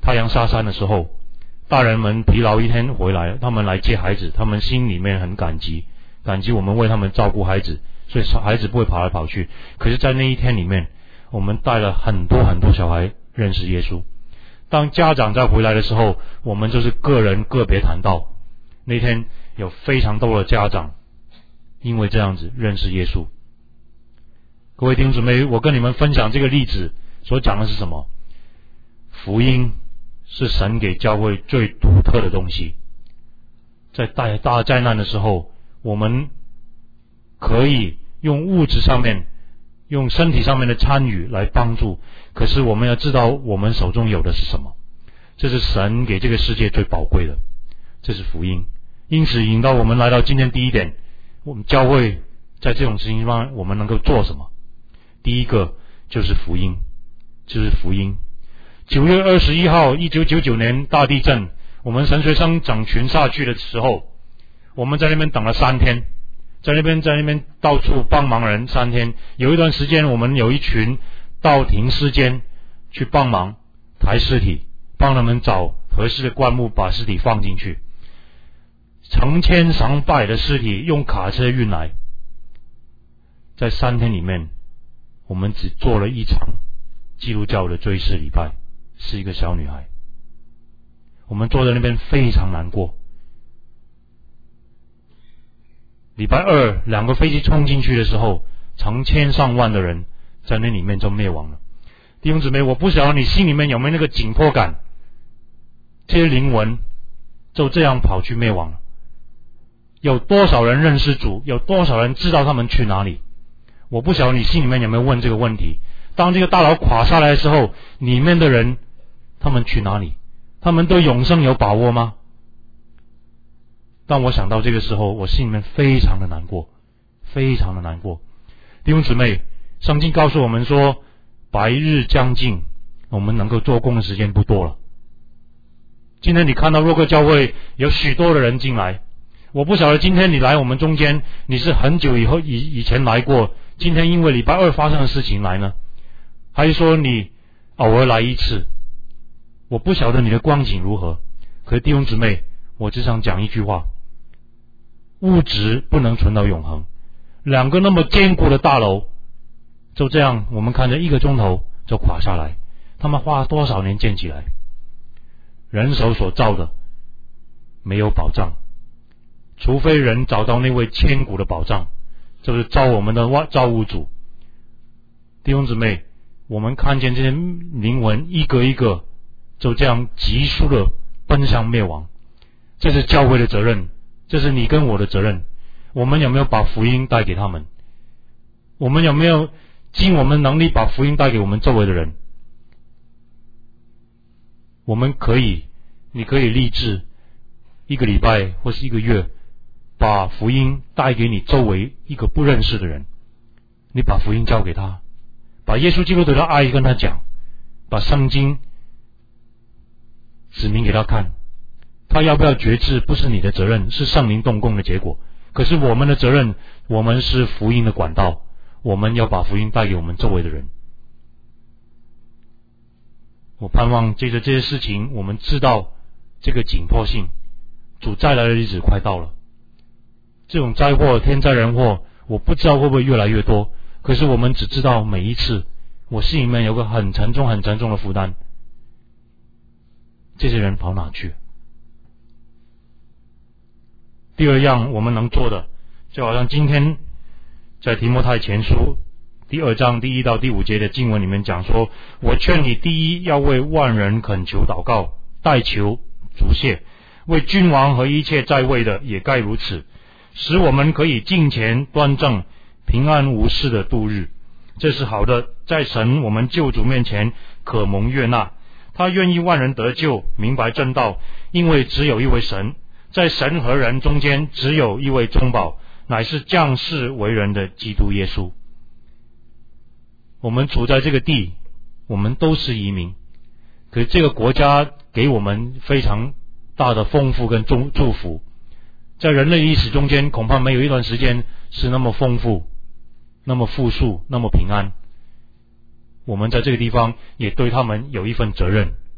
太阳下山的时候，大人们疲劳一天回来，他们来接孩子，他们心里面很感激，感激我们为他们照顾孩子，所以孩子不会跑来跑去。可是在那一天里面，我们带了很多很多小孩认识耶稣。当家长再回来的时候，我们就是个人个别谈到，那天有非常多的家长因为这样子认识耶稣。各位弟兄姊妹，我跟你们分享这个例子所讲的是什么？福音是神给教会最独特的东西。在大大灾难的时候，我们可以用物质上面，用身体上面的参与来帮助，可是我们要知道我们手中有的是什么。这是神给这个世界最宝贵的，这是福音。因此引导我们来到今天第一点，我们教会在这种事情上我们能够做什么？第一个就是福音，就是福音。九月二十一号一九九九年大地震，我们神学生整群下去的时候，我们在那边等了三天，在那边在那边到处帮忙人三天。有一段时间我们有一群到停尸间去帮忙抬尸体，帮他们找合适的棺木把尸体放进去，成千上百的尸体用卡车运来。在三天里面，我们只做了一场基督教的追思礼拜，是一个小女孩。我们坐在那边非常难过。礼拜二两个飞机冲进去的时候，成千上万的人在那里面就灭亡了。弟兄姊妹，我不晓得你心里面有没有那个紧迫感，这些灵魂就这样跑去灭亡了。有多少人认识主？有多少人知道他们去哪里？我不晓得你心里面有没有问这个问题。当这个大楼垮下来的时候，里面的人他们去哪里？他们对永生有把握吗？当我想到这个时候，我心里面非常的难过，非常的难过。弟兄姊妹，圣经告诉我们说，白日将近，我们能够做工的时间不多了。今天你看到若克教会有许多的人进来，我不晓得今天你来我们中间，你是很久以后以以前来过，今天因为礼拜二发生的事情来呢，还是说你偶尔来一次？我不晓得你的光景如何，可是弟兄姊妹，我只想讲一句话：物质不能存到永恒。两个那么坚固的大楼，就这样我们看着一个钟头就垮下来，他们花多少年建起来？人手所造的没有保障，除非人找到那位千古的保障，就是造我们的造物主。弟兄姊妹，我们看见这些灵魂一个一个就这样急速的奔向灭亡，这是教会的责任，这是你跟我的责任。我们有没有把福音带给他们？我们有没有尽我们能力把福音带给我们周围的人？我们可以，你可以立志一个礼拜或是一个月，把福音带给你周围一个不认识的人。你把福音交给他，把耶稣基督的爱跟他讲，把圣经指明给他看。他要不要觉知不是你的责任，是圣灵动工的结果。可是我们的责任，我们是福音的管道，我们要把福音带给我们周围的人。我盼望借着这些事情，我们知道这个紧迫性，主再来的日子快到了。这种灾祸，天灾人祸，我不知道会不会越来越多，可是我们只知道每一次我心里面有个很沉重很沉重的负担，这些人跑哪去？第二样我们能做的，就好像今天在提摩太前书第二章第一到第五节的经文里面讲说，我劝你第一要为万人恳求祷告，代求祝谢，为君王和一切在位的也该如此，使我们可以敬虔端正，平安无事的度日。这是好的，在神我们救主面前可蒙悦纳。他愿意万人得救，明白正道，因为只有一位神，在神和人中间只有一位中保，乃是降世为人的基督耶稣。我们处在这个地，我们都是移民，可是这个国家给我们非常大的丰富跟祝福，在人类历史中间恐怕没有一段时间是那么丰富，那么富庶，那么平安。我们在这个地方也对他们有一份责任，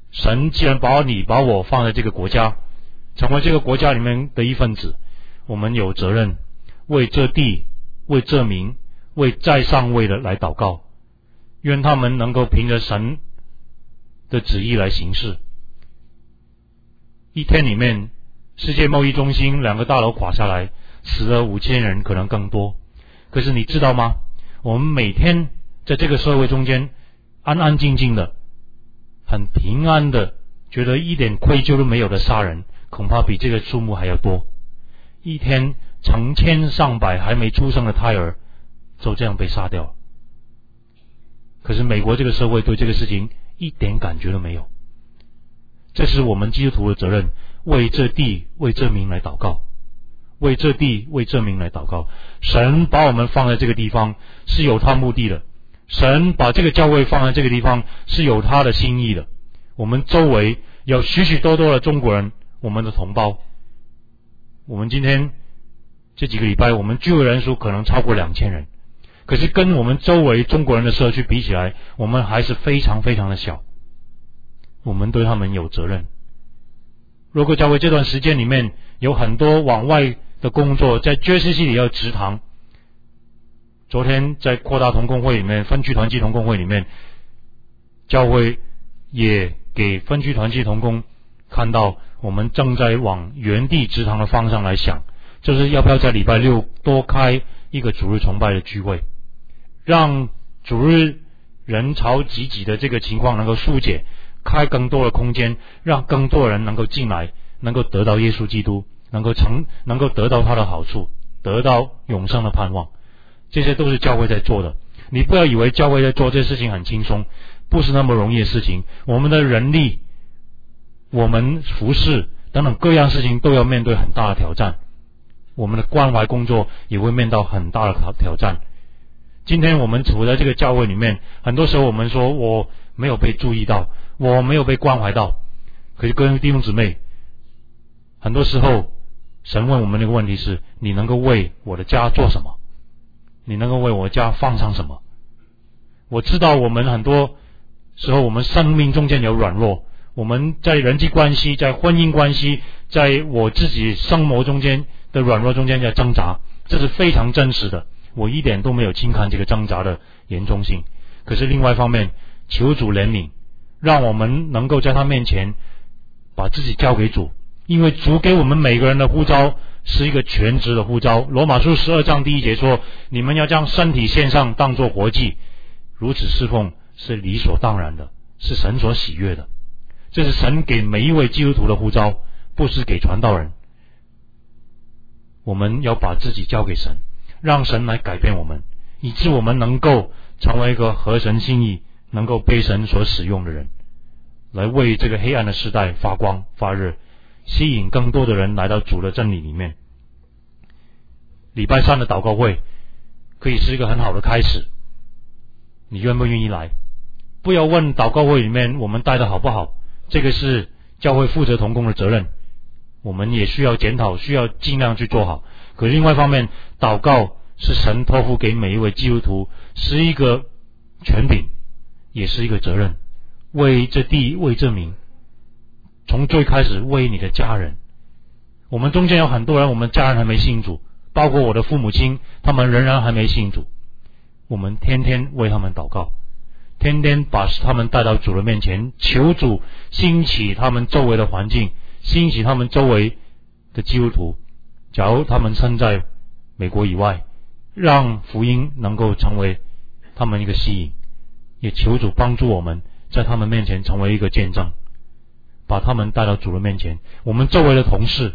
神既然把你把我放在这个国家，成为这个国家里面的一份子，我们有责任为这地、为这民、为在上位的来祷告，愿他们能够凭着神的旨意来行事。一天里面，世界贸易中心两个大楼垮下来，死了五千人，可能更多。可是你知道吗？我们每天在这个社会中间安安静静的，很平安的，觉得一点愧疚都没有的杀人，恐怕比这个数目还要多。一天成千上百还没出生的胎儿就这样被杀掉。可是美国这个社会对这个事情一点感觉都没有。这是我们基督徒的责任，为这地、为这民来祷告，为这地、为这民来祷告。神把我们放在这个地方是有他目的的，神把这个教会放在这个地方是有他的心意的。我们周围有许许多多的中国人，我们的同胞。我们今天这几个礼拜，我们聚会人数可能超过两千人，可是跟我们周围中国人的社区比起来，我们还是非常非常的小。我们对他们有责任。如果教会这段时间里面有很多往外的工作，在 J C C 里要植堂。昨天在扩大同工会里面，分区团契同工会里面，教会也给分区团契同工看到我们正在往原地植堂的方向来想，就是要不要在礼拜六多开一个主日崇拜的聚会，让主日人潮挤挤的这个情况能够疏解，开更多的空间，让更多人能够进来，能够得到耶稣基督，能够成能够得到他的好处，得到永生的盼望。这些都是教会在做的。你不要以为教会在做这些事情很轻松，不是那么容易的事情。我们的人力，我们服事等等各样事情都要面对很大的挑战，我们的关怀工作也会面到很大的挑战。今天我们处在这个教会里面，很多时候我们说我没有被注意到，我没有被关怀到。可是各位弟兄姊妹，很多时候神问我们那个问题是，你能够为我的家做什么？你能够为我的家放上什么？我知道我们很多时候我们生命中间有软弱，我们在人际关系，在婚姻关系，在我自己生活中间的软弱中间在挣扎，这是非常真实的，我一点都没有轻看这个挣扎的严重性。可是另外一方面，求主怜悯，让我们能够在他面前把自己交给主，因为主给我们每个人的呼召是一个全职的呼召。罗马书十二章第一节说，你们要将身体献上当作活祭，如此侍奉是理所当然的，是神所喜悦的。这是神给每一位基督徒的呼召，不是给传道人。我们要把自己交给神，让神来改变我们，以致我们能够成为一个合神心意，能够被神所使用的人，来为这个黑暗的时代发光发热，吸引更多的人来到主的真理里面。礼拜三的祷告会可以是一个很好的开始，你愿不愿意来？不要问祷告会里面我们带的好不好，这个是教会负责同工的责任，我们也需要检讨，需要尽量去做好。可是另外一方面，祷告是神托付给每一位基督徒，是一个权柄，也是一个责任，为这地，为这民，从最开始为你的家人。我们中间有很多人，我们家人还没信主，包括我的父母亲，他们仍然还没信主。我们天天为他们祷告，天天把他们带到主的面前，求主兴起他们周围的环境，兴起他们周围的基督徒。假如他们身在美国以外，让福音能够成为他们一个吸引，也求主帮助我们在他们面前成为一个见证，把他们带到主的面前。我们周围的同事，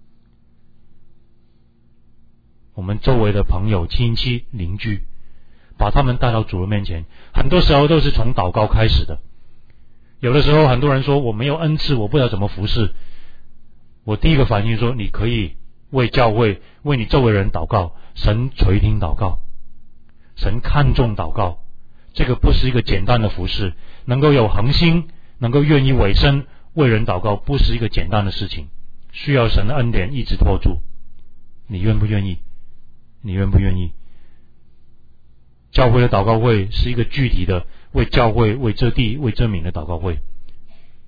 我们周围的朋友、亲戚、邻居，把他们带到主的面前。很多时候都是从祷告开始的。有的时候很多人说我没有恩赐，我不知道怎么服侍。我第一个反应说，你可以为教会，为你周围人祷告，神垂听祷告，神看重祷告。这个不是一个简单的服侍，能够有恒心，能够愿意委身为人祷告，不是一个简单的事情，需要神的恩典一直托住。你愿不愿意？你愿不愿意？教会的祷告会是一个具体的为教会、为这地、为这民的祷告会。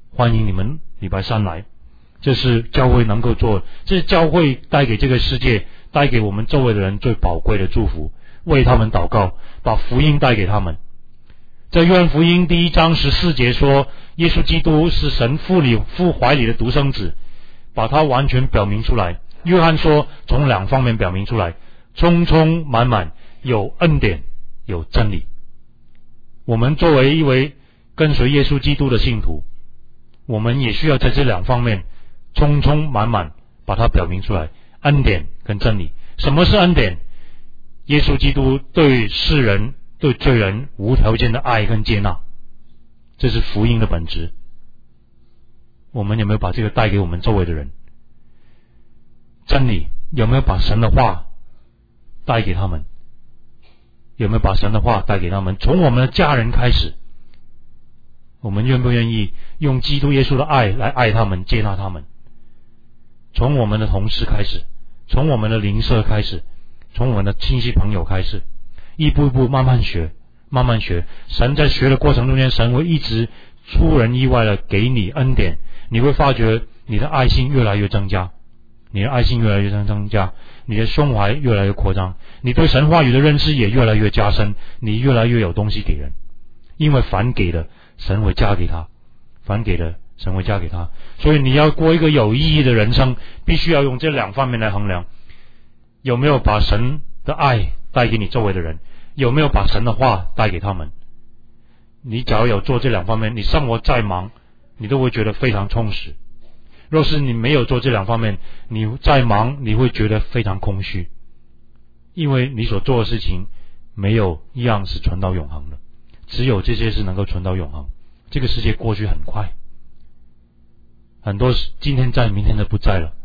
欢迎你们礼拜三来。这是教会能够做，这是教会带给这个世界，带给我们周围的人最宝贵的祝福，为他们祷告，把福音带给他们。在约翰福音第一章十四节说，耶稣基督是神父里父怀里的独生子，把他完全表明出来。约翰说从两方面表明出来，充充满满，有恩典有真理。我们作为一位跟随耶稣基督的信徒，我们也需要在这两方面充充满满把它表明出来，恩典跟真理。什么是恩典？耶稣基督对世人对罪人无条件的爱跟接纳，这是福音的本质。我们有没有把这个带给我们周围的人？真理有没有把神的话带给他们？有没有把神的话带给他们？从我们的家人开始，我们愿不愿意用基督耶稣的爱来爱他们，接纳他们？从我们的同事开始，从我们的邻舍开始，从我们的亲戚朋友开始，一步一步慢慢学，慢慢学。神在学的过程中间，神会一直出人意外的给你恩典，你会发觉你的爱心越来越增加，你的爱心越来越增加，你的胸怀越来越扩张，你对神话语的认识也越来越加深，你越来越有东西给人。因为凡给的神会加给他，凡给的神会加给他。所以你要过一个有意义的人生，必须要用这两方面来衡量，有没有把神的爱带给你周围的人，有没有把神的话带给他们。你假如有做这两方面，你生活再忙你都会觉得非常充实。若是你没有做这两方面，你再忙你会觉得非常空虚，因为你所做的事情没有一样是存到永恒的，只有这些是能够存到永恒。这个世界过去很快，很多今天在明天的不在了。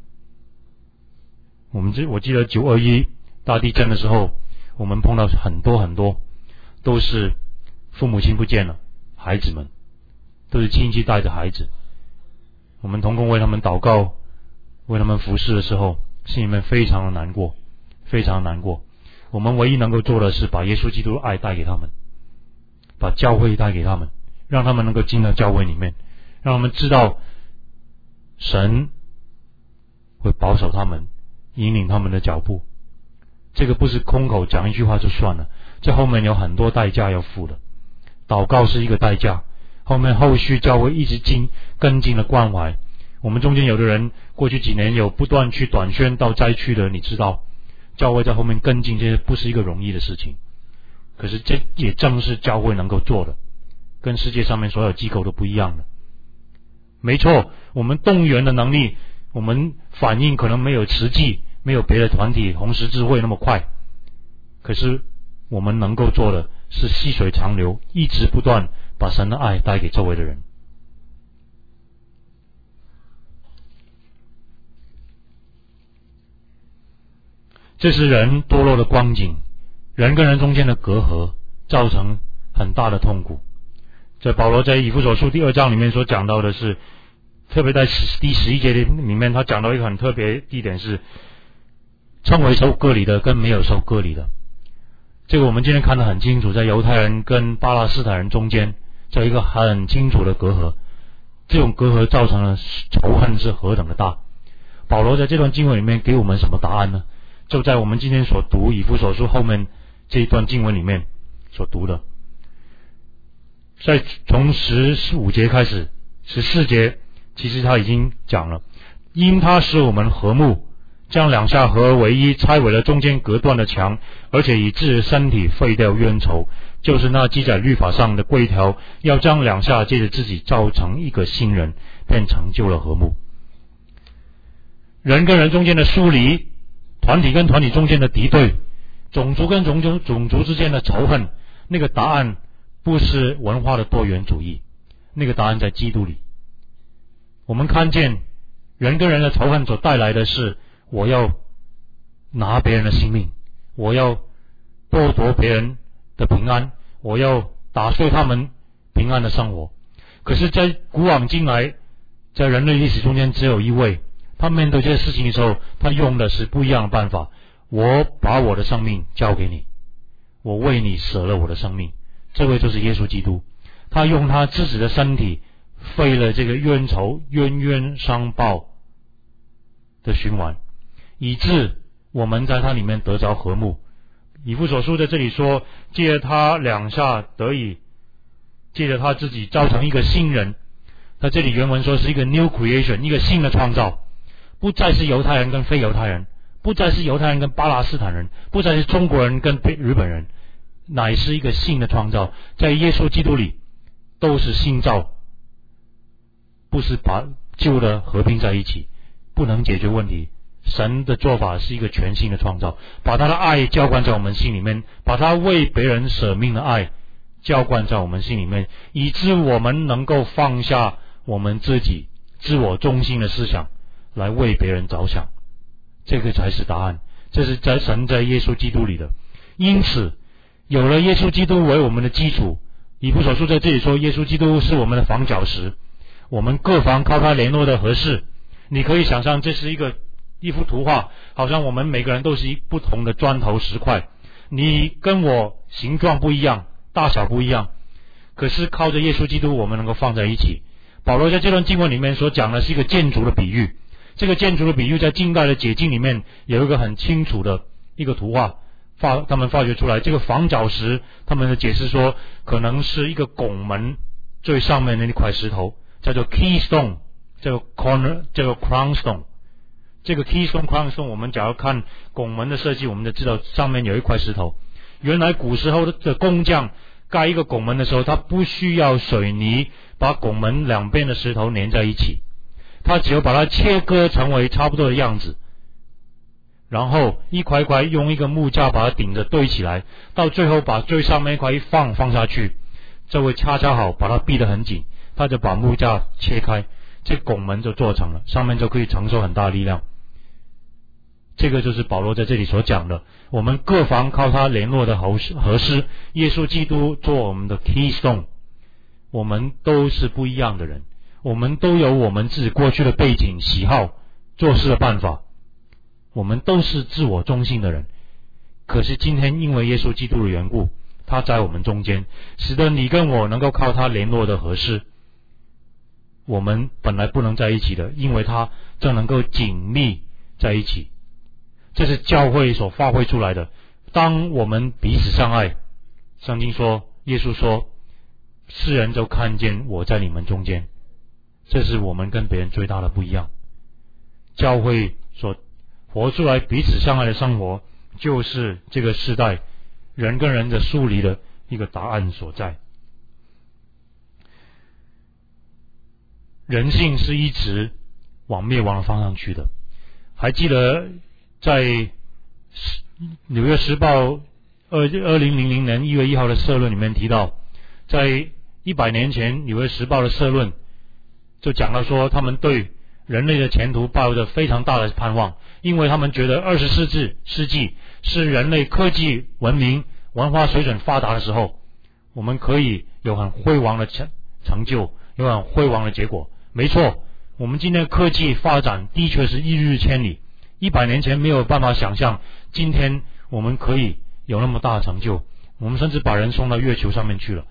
我们这我记得九二一大地震的时候，我们碰到很多很多都是父母亲不见了，孩子们都是亲戚带着孩子，我们同工为他们祷告，为他们服侍的时候，心里面非常的难过，非常难过。我们唯一能够做的是把耶稣基督的爱带给他们，把教会带给他们，让他们能够进到教会里面，让他们知道神会保守他们，引领他们的脚步。这个不是空口讲一句话就算了，这后面有很多代价要付的。祷告是一个代价，后面后续教会一直进跟进的关怀。我们中间有的人过去几年有不断去短宣到灾区的，你知道教会在后面跟进，这些不是一个容易的事情。可是这也正是教会能够做的，跟世界上面所有机构都不一样的。没错，我们动员的能力，我们反应可能没有慈济，没有别的团体红十字会那么快，可是我们能够做的是细水长流，一直不断把神的爱带给周围的人。这是人堕落的光景，人跟人中间的隔阂造成很大的痛苦。在保罗在以弗所书第二章里面所讲到的是，特别在第十一节里面，他讲到一个很特别的一点是，称为受割礼的跟没有受割礼的。这个我们今天看得很清楚，在犹太人跟巴勒斯坦人中间有一个很清楚的隔阂，这种隔阂造成了仇恨是何等的大。保罗在这段经文里面给我们什么答案呢？就在我们今天所读以弗所书后面这一段经文里面所读的，在从十五节开始，十四节其实他已经讲了，因他使我们和睦，将两下合而为一，拆毁了中间隔断的墙，而且以致身体废掉冤仇，就是那记在律法上的规条，要将两下借着自己造成一个新人，便成就了和睦。人跟人中间的疏离，团体跟团体中间的敌对，种族跟种族种族之间的仇恨，那个答案不是文化的多元主义，那个答案在基督里。我们看见人跟人的仇恨所带来的是，我要拿别人的性命，我要剥夺别人的平安，我要打碎他们平安的生活。可是在古往今来，在人类历史中间只有一位，他面对这些事情的时候，他用的是不一样的办法。我把我的生命交给你，我为你舍了我的生命。这位就是耶稣基督，他用他自己的身体废了这个冤仇冤冤相报的循环，以致我们在它里面得着和睦。以弗所书在这里说，借着他两下得以借着他自己造成一个新人，在这里原文说是一个 new creation， 一个新的创造，不再是犹太人跟非犹太人，不再是犹太人跟巴勒斯坦人，不再是中国人跟日本人，乃是一个新的创造，在耶稣基督里都是新造，不是把旧的合并在一起，不能解决问题。神的做法是一个全新的创造，把他的爱浇灌在我们心里面，把他为别人舍命的爱浇灌在我们心里面，以致我们能够放下我们自己自我中心的思想，来为别人着想。这个才是答案，这是在神在耶稣基督里的。因此有了耶稣基督为我们的基础，以弗所书在这里说耶稣基督是我们的房角石，我们各房靠他联络的合适。你可以想象这是一个一幅图画，好像我们每个人都是一不同的砖头石块，你跟我形状不一样，大小不一样，可是靠着耶稣基督我们能够放在一起。保罗在这段经文里面所讲的是一个建筑的比喻，这个建筑的比喻在近代的解经里面有一个很清楚的一个图画，发他们发掘出来，这个房角石他们的解释说可能是一个拱门最上面的那块石头，叫做 keystone， 这个 corner， 这个 crown stone。这个 keystone crown stone 我们假如看拱门的设计，我们就知道上面有一块石头。原来古时候的工匠盖一个拱门的时候，他不需要水泥把拱门两边的石头粘在一起，他只有把它切割成为差不多的样子，然后一块一块用一个木架把它顶着堆起来，到最后把最上面一块一放放下去，这会恰恰好把它闭得很紧，他就把木架切开，这拱门就做成了，上面就可以承受很大的力量。这个就是保罗在这里所讲的，我们各房靠他联络的合适，耶稣基督做我们的 keystone。 我们都是不一样的人，我们都有我们自己过去的背景喜好做事的办法，我们都是自我中心的人，可是今天因为耶稣基督的缘故，他在我们中间，使得你跟我能够靠他联络的合适。我们本来不能在一起的，因为他正能够紧密在一起，这是教会所发挥出来的。当我们彼此相爱，圣经说，耶稣说，世人就看见我在你们中间，这是我们跟别人最大的不一样。教会所活出来彼此相爱的生活，就是这个时代人跟人的疏离的一个答案所在。人性是一直往灭亡的方向去的。还记得在纽约时报二零零零年一月一号的社论里面提到，在一百年前纽约时报的社论就讲到说，他们对人类的前途抱有着非常大的盼望，因为他们觉得二十世纪世纪是人类科技文明文化水准发达的时候，我们可以有很辉煌的成就，有很辉煌的结果。没错，我们今天的科技发展的确是一日千里，一百年前没有办法想象今天我们可以有那么大的成就，我们甚至把人送到月球上面去了。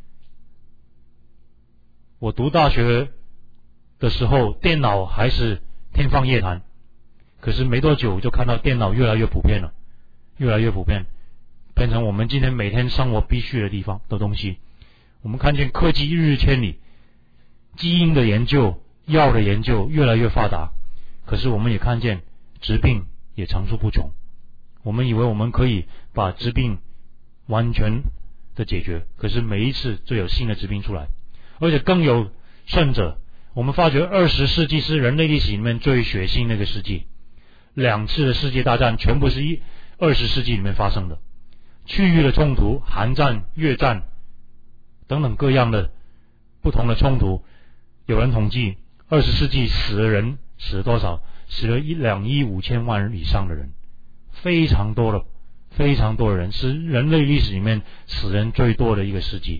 我读大学的时候，电脑还是天方夜谭，可是没多久就看到电脑越来越普遍了，越来越普遍，变成我们今天每天生活必须的地方的东西。我们看见科技一日千里，基因的研究、药的研究越来越发达，可是我们也看见疾病也层出不穷。我们以为我们可以把疾病完全的解决，可是每一次就有新的疾病出来。而且更有甚者，我们发觉二十世纪是人类历史里面最血腥的一个世纪，两次的世界大战全部是一二十世纪里面发生的，区域的冲突、韩战、越战等等各样的不同的冲突。有人统计二十世纪死的人死了多少？死了一两亿五千万人以上的人，非常多的非常多的人，是人类历史里面死人最多的一个世纪。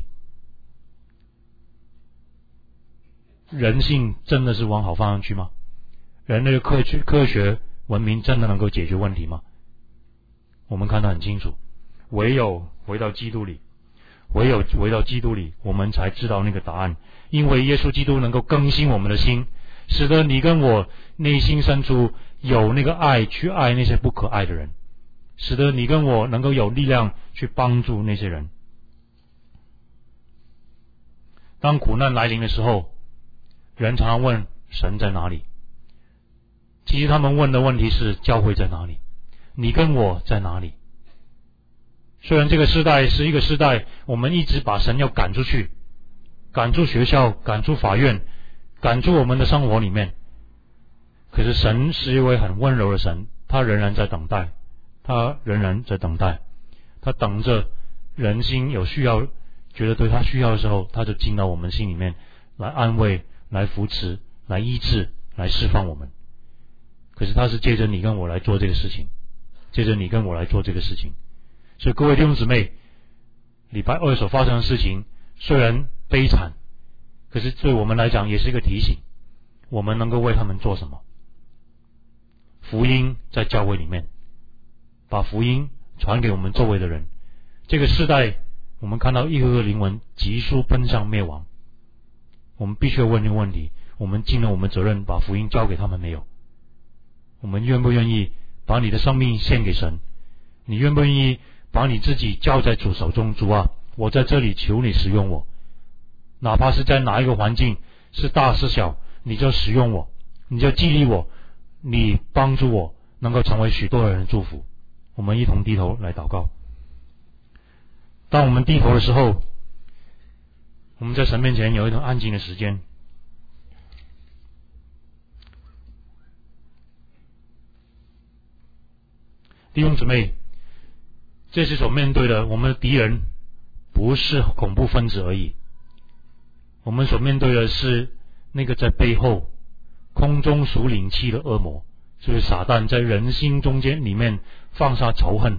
人性真的是往好方向去吗？人类的科学科学文明真的能够解决问题吗？我们看得很清楚，唯有回到基督里， 唯有回到基督里，我们才知道那个答案。因为耶稣基督能够更新我们的心，使得你跟我内心深处有那个爱去爱那些不可爱的人，使得你跟我能够有力量去帮助那些人。当苦难来临的时候，人常常问神在哪里？其实他们问的问题是教会在哪里？你跟我在哪里？虽然这个时代是一个时代，我们一直把神要赶出去，赶出学校，赶出法院，赶出我们的生活里面，可是神是一位很温柔的神，他仍然在等待，他仍然在等待，他等着人心有需要，觉得对他需要的时候，他就进到我们心里面来安慰，来扶持，来医治，来释放我们。可是他是借着你跟我来做这个事情，借着你跟我来做这个事情。所以各位弟兄姊妹，礼拜二所发生的事情虽然悲惨，可是对我们来讲也是一个提醒，我们能够为他们做什么。福音在教会里面，把福音传给我们周围的人。这个世代我们看到一个个灵魂急速奔向灭亡，我们必须要问这个问题，我们尽了我们责任把福音交给他们没有？我们愿不愿意把你的生命献给神？你愿不愿意把你自己交在主手中？主啊，我在这里求你使用我，哪怕是在哪一个环境，是大是小，你就使用我，你就激励我，你帮助我能够成为许多人的祝福。我们一同低头来祷告。当我们低头的时候，我们在神面前有一段安静的时间。弟兄姊妹，这次所面对的我们的敌人不是恐怖分子而已，我们所面对的是那个在背后空中属灵气的恶魔，就是撒旦在人心中间里面放下仇恨。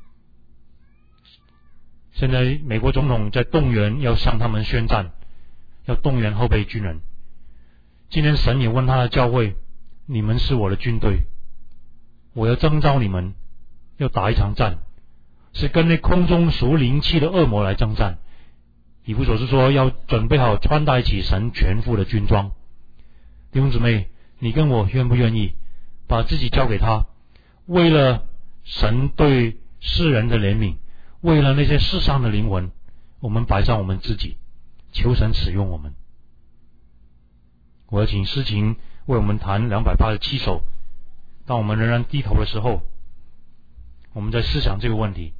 现在美国总统在动员要向他们宣战，要动员后备军人。今天神也问他的教会，你们是我的军队，我要征召你们，要打一场战，是跟那空中属灵气的恶魔来征战。以弗所书说要准备好穿戴起神全副的军装。弟兄姊妹，你跟我愿不愿意把自己交给他，为了神对世人的怜悯，为了那些世上的灵魂，我们摆上我们自己，求神使用我们。我要请诗琴为我们弹两百八十七首。当我们仍然低头的时候，我们在思想这个问题。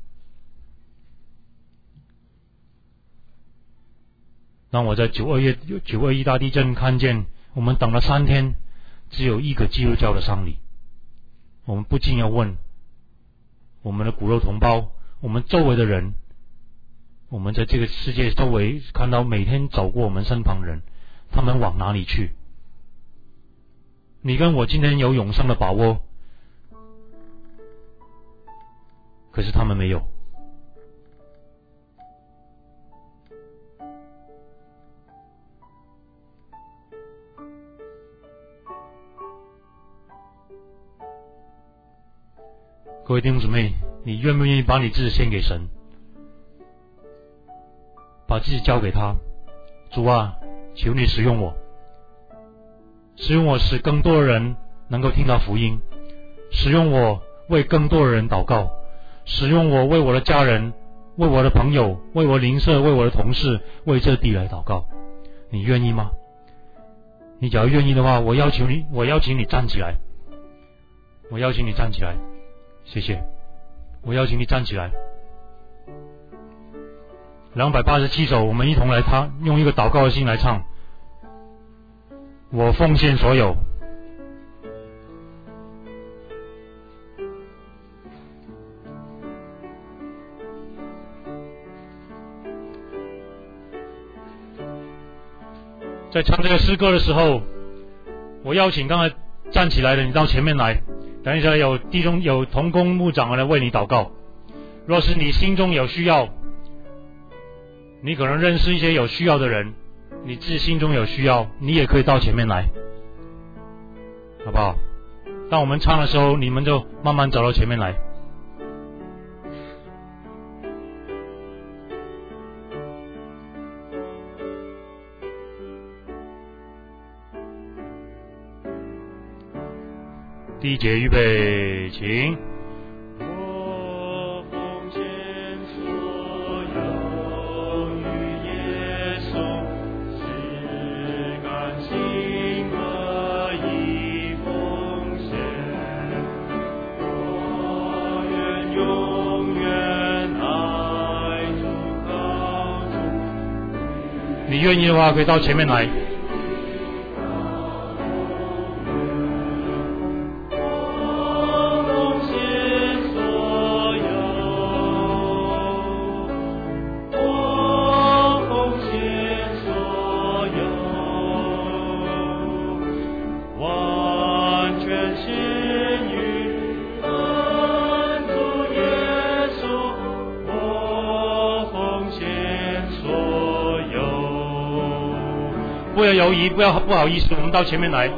当我在九二月九二一大地震看见我们等了三天只有一个基督教的丧礼，我们不禁要问我们的骨肉同胞，我们周围的人，我们在这个世界周围看到每天走过我们身旁的人，他们往哪里去？你跟我今天有永生的把握，可是他们没有。各位弟兄姊妹，你愿不愿意把你自己献给神，把自己交给他？主啊，求你使用我，使用我使更多的人能够听到福音，使用我为更多的人祷告，使用我为我的家人，为我的朋友，为我邻舍，为我的同事，为这地来祷告。你愿意吗？你只要愿意的话，我要求你，我邀请你站起来，我邀请你站起来。谢谢，我邀请你站起来。两百八十七首，我们一同来唱，用一个祷告的心来唱。我奉献所有。在唱这个诗歌的时候，我邀请刚才站起来的你到前面来。等一下有弟兄有同工牧长来为你祷告。若是你心中有需要，你可能认识一些有需要的人，你自己心中有需要，你也可以到前面来，好不好？当我们唱的时候，你们就慢慢走到前面来。 第一节预备，请。你愿意的话，可以到前面来。不要犹豫，不要不好意思，我们到前面来。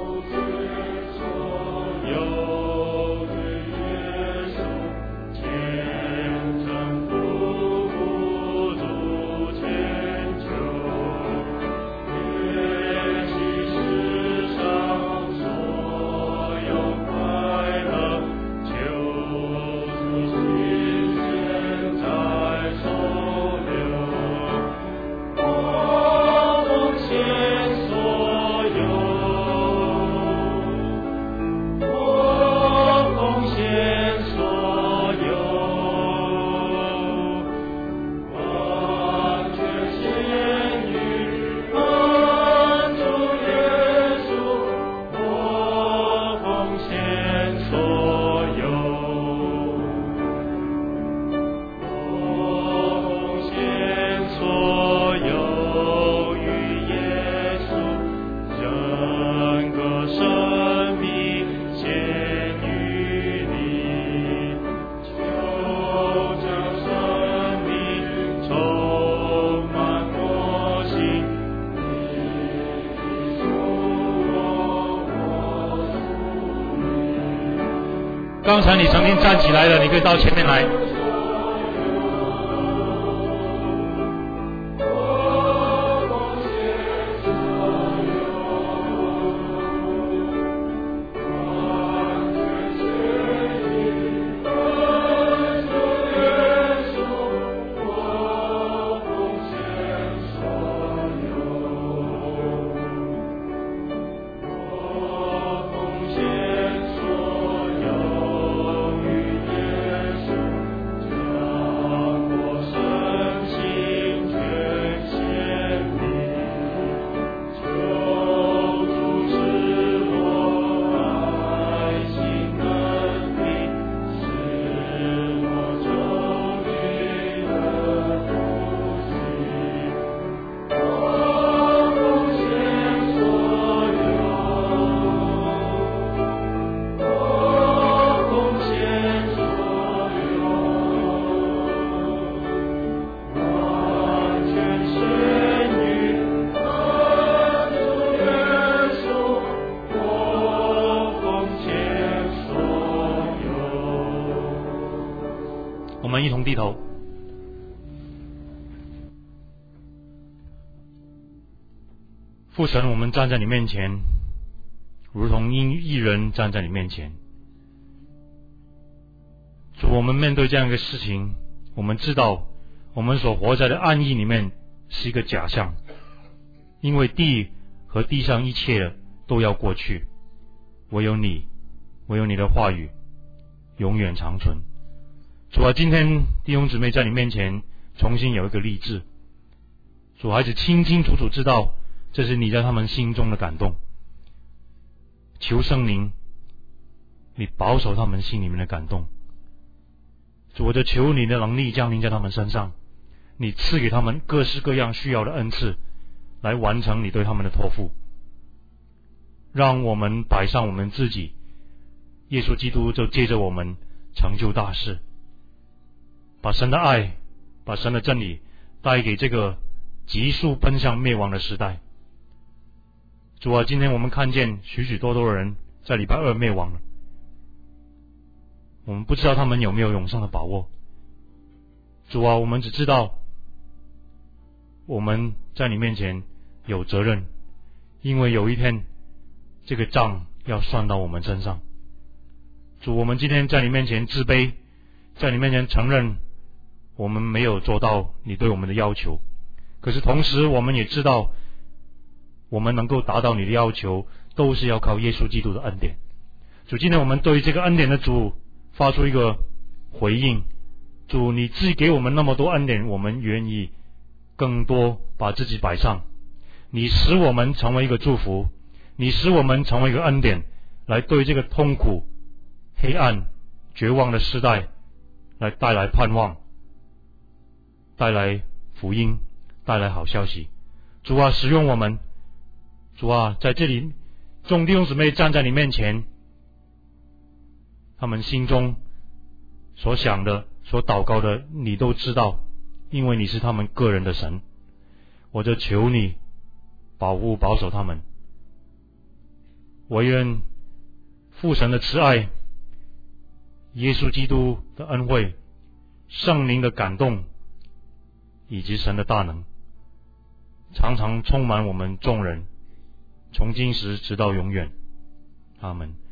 刚才你曾经站起来的，你可以到前面来。我们一同低头。父神，我们站在你面前，如同一人站在你面前。主，我们面对这样一个事情，我们知道我们所活在的暗意里面是一个假象，因为地和地上一切都要过去，唯有你，唯有你的话语永远长存。主啊，今天弟兄姊妹在你面前重新有一个立志，主，孩子清清楚楚知道这是你在他们心中的感动，求圣灵你保守他们心里面的感动。主，我就求你的能力降临在他们身上，你赐给他们各式各样需要的恩赐，来完成你对他们的托付。让我们摆上我们自己，耶稣基督就借着我们成就大事，把神的爱，把神的真理带给这个急速奔向灭亡的时代。主啊，今天我们看见许许多多的人在礼拜二灭亡了，我们不知道他们有没有永生的把握。主啊，我们只知道我们在你面前有责任，因为有一天这个账要算到我们身上。 主，我们今天在你面前自卑，在你面前承认我们没有做到你对我们的要求，可是同时我们也知道，我们能够达到你的要求都是要靠耶稣基督的恩典。主，今天我们对这个恩典的主发出一个回应，主，你赐给我们那么多恩典，我们愿意更多把自己摆上，你使我们成为一个祝福，你使我们成为一个恩典，来对这个痛苦、黑暗、绝望的时代来带来盼望，带来福音，带来好消息。主啊，使用我们，主啊，在这里众弟兄姊妹站在你面前，他们心中所想的、所祷告的你都知道，因为你是他们个人的神。我就求你保护保守他们，我愿父神的慈爱、耶稣基督的恩惠、圣灵的感动以及神的大能常常充满我们众人，从今时直到永远。阿们。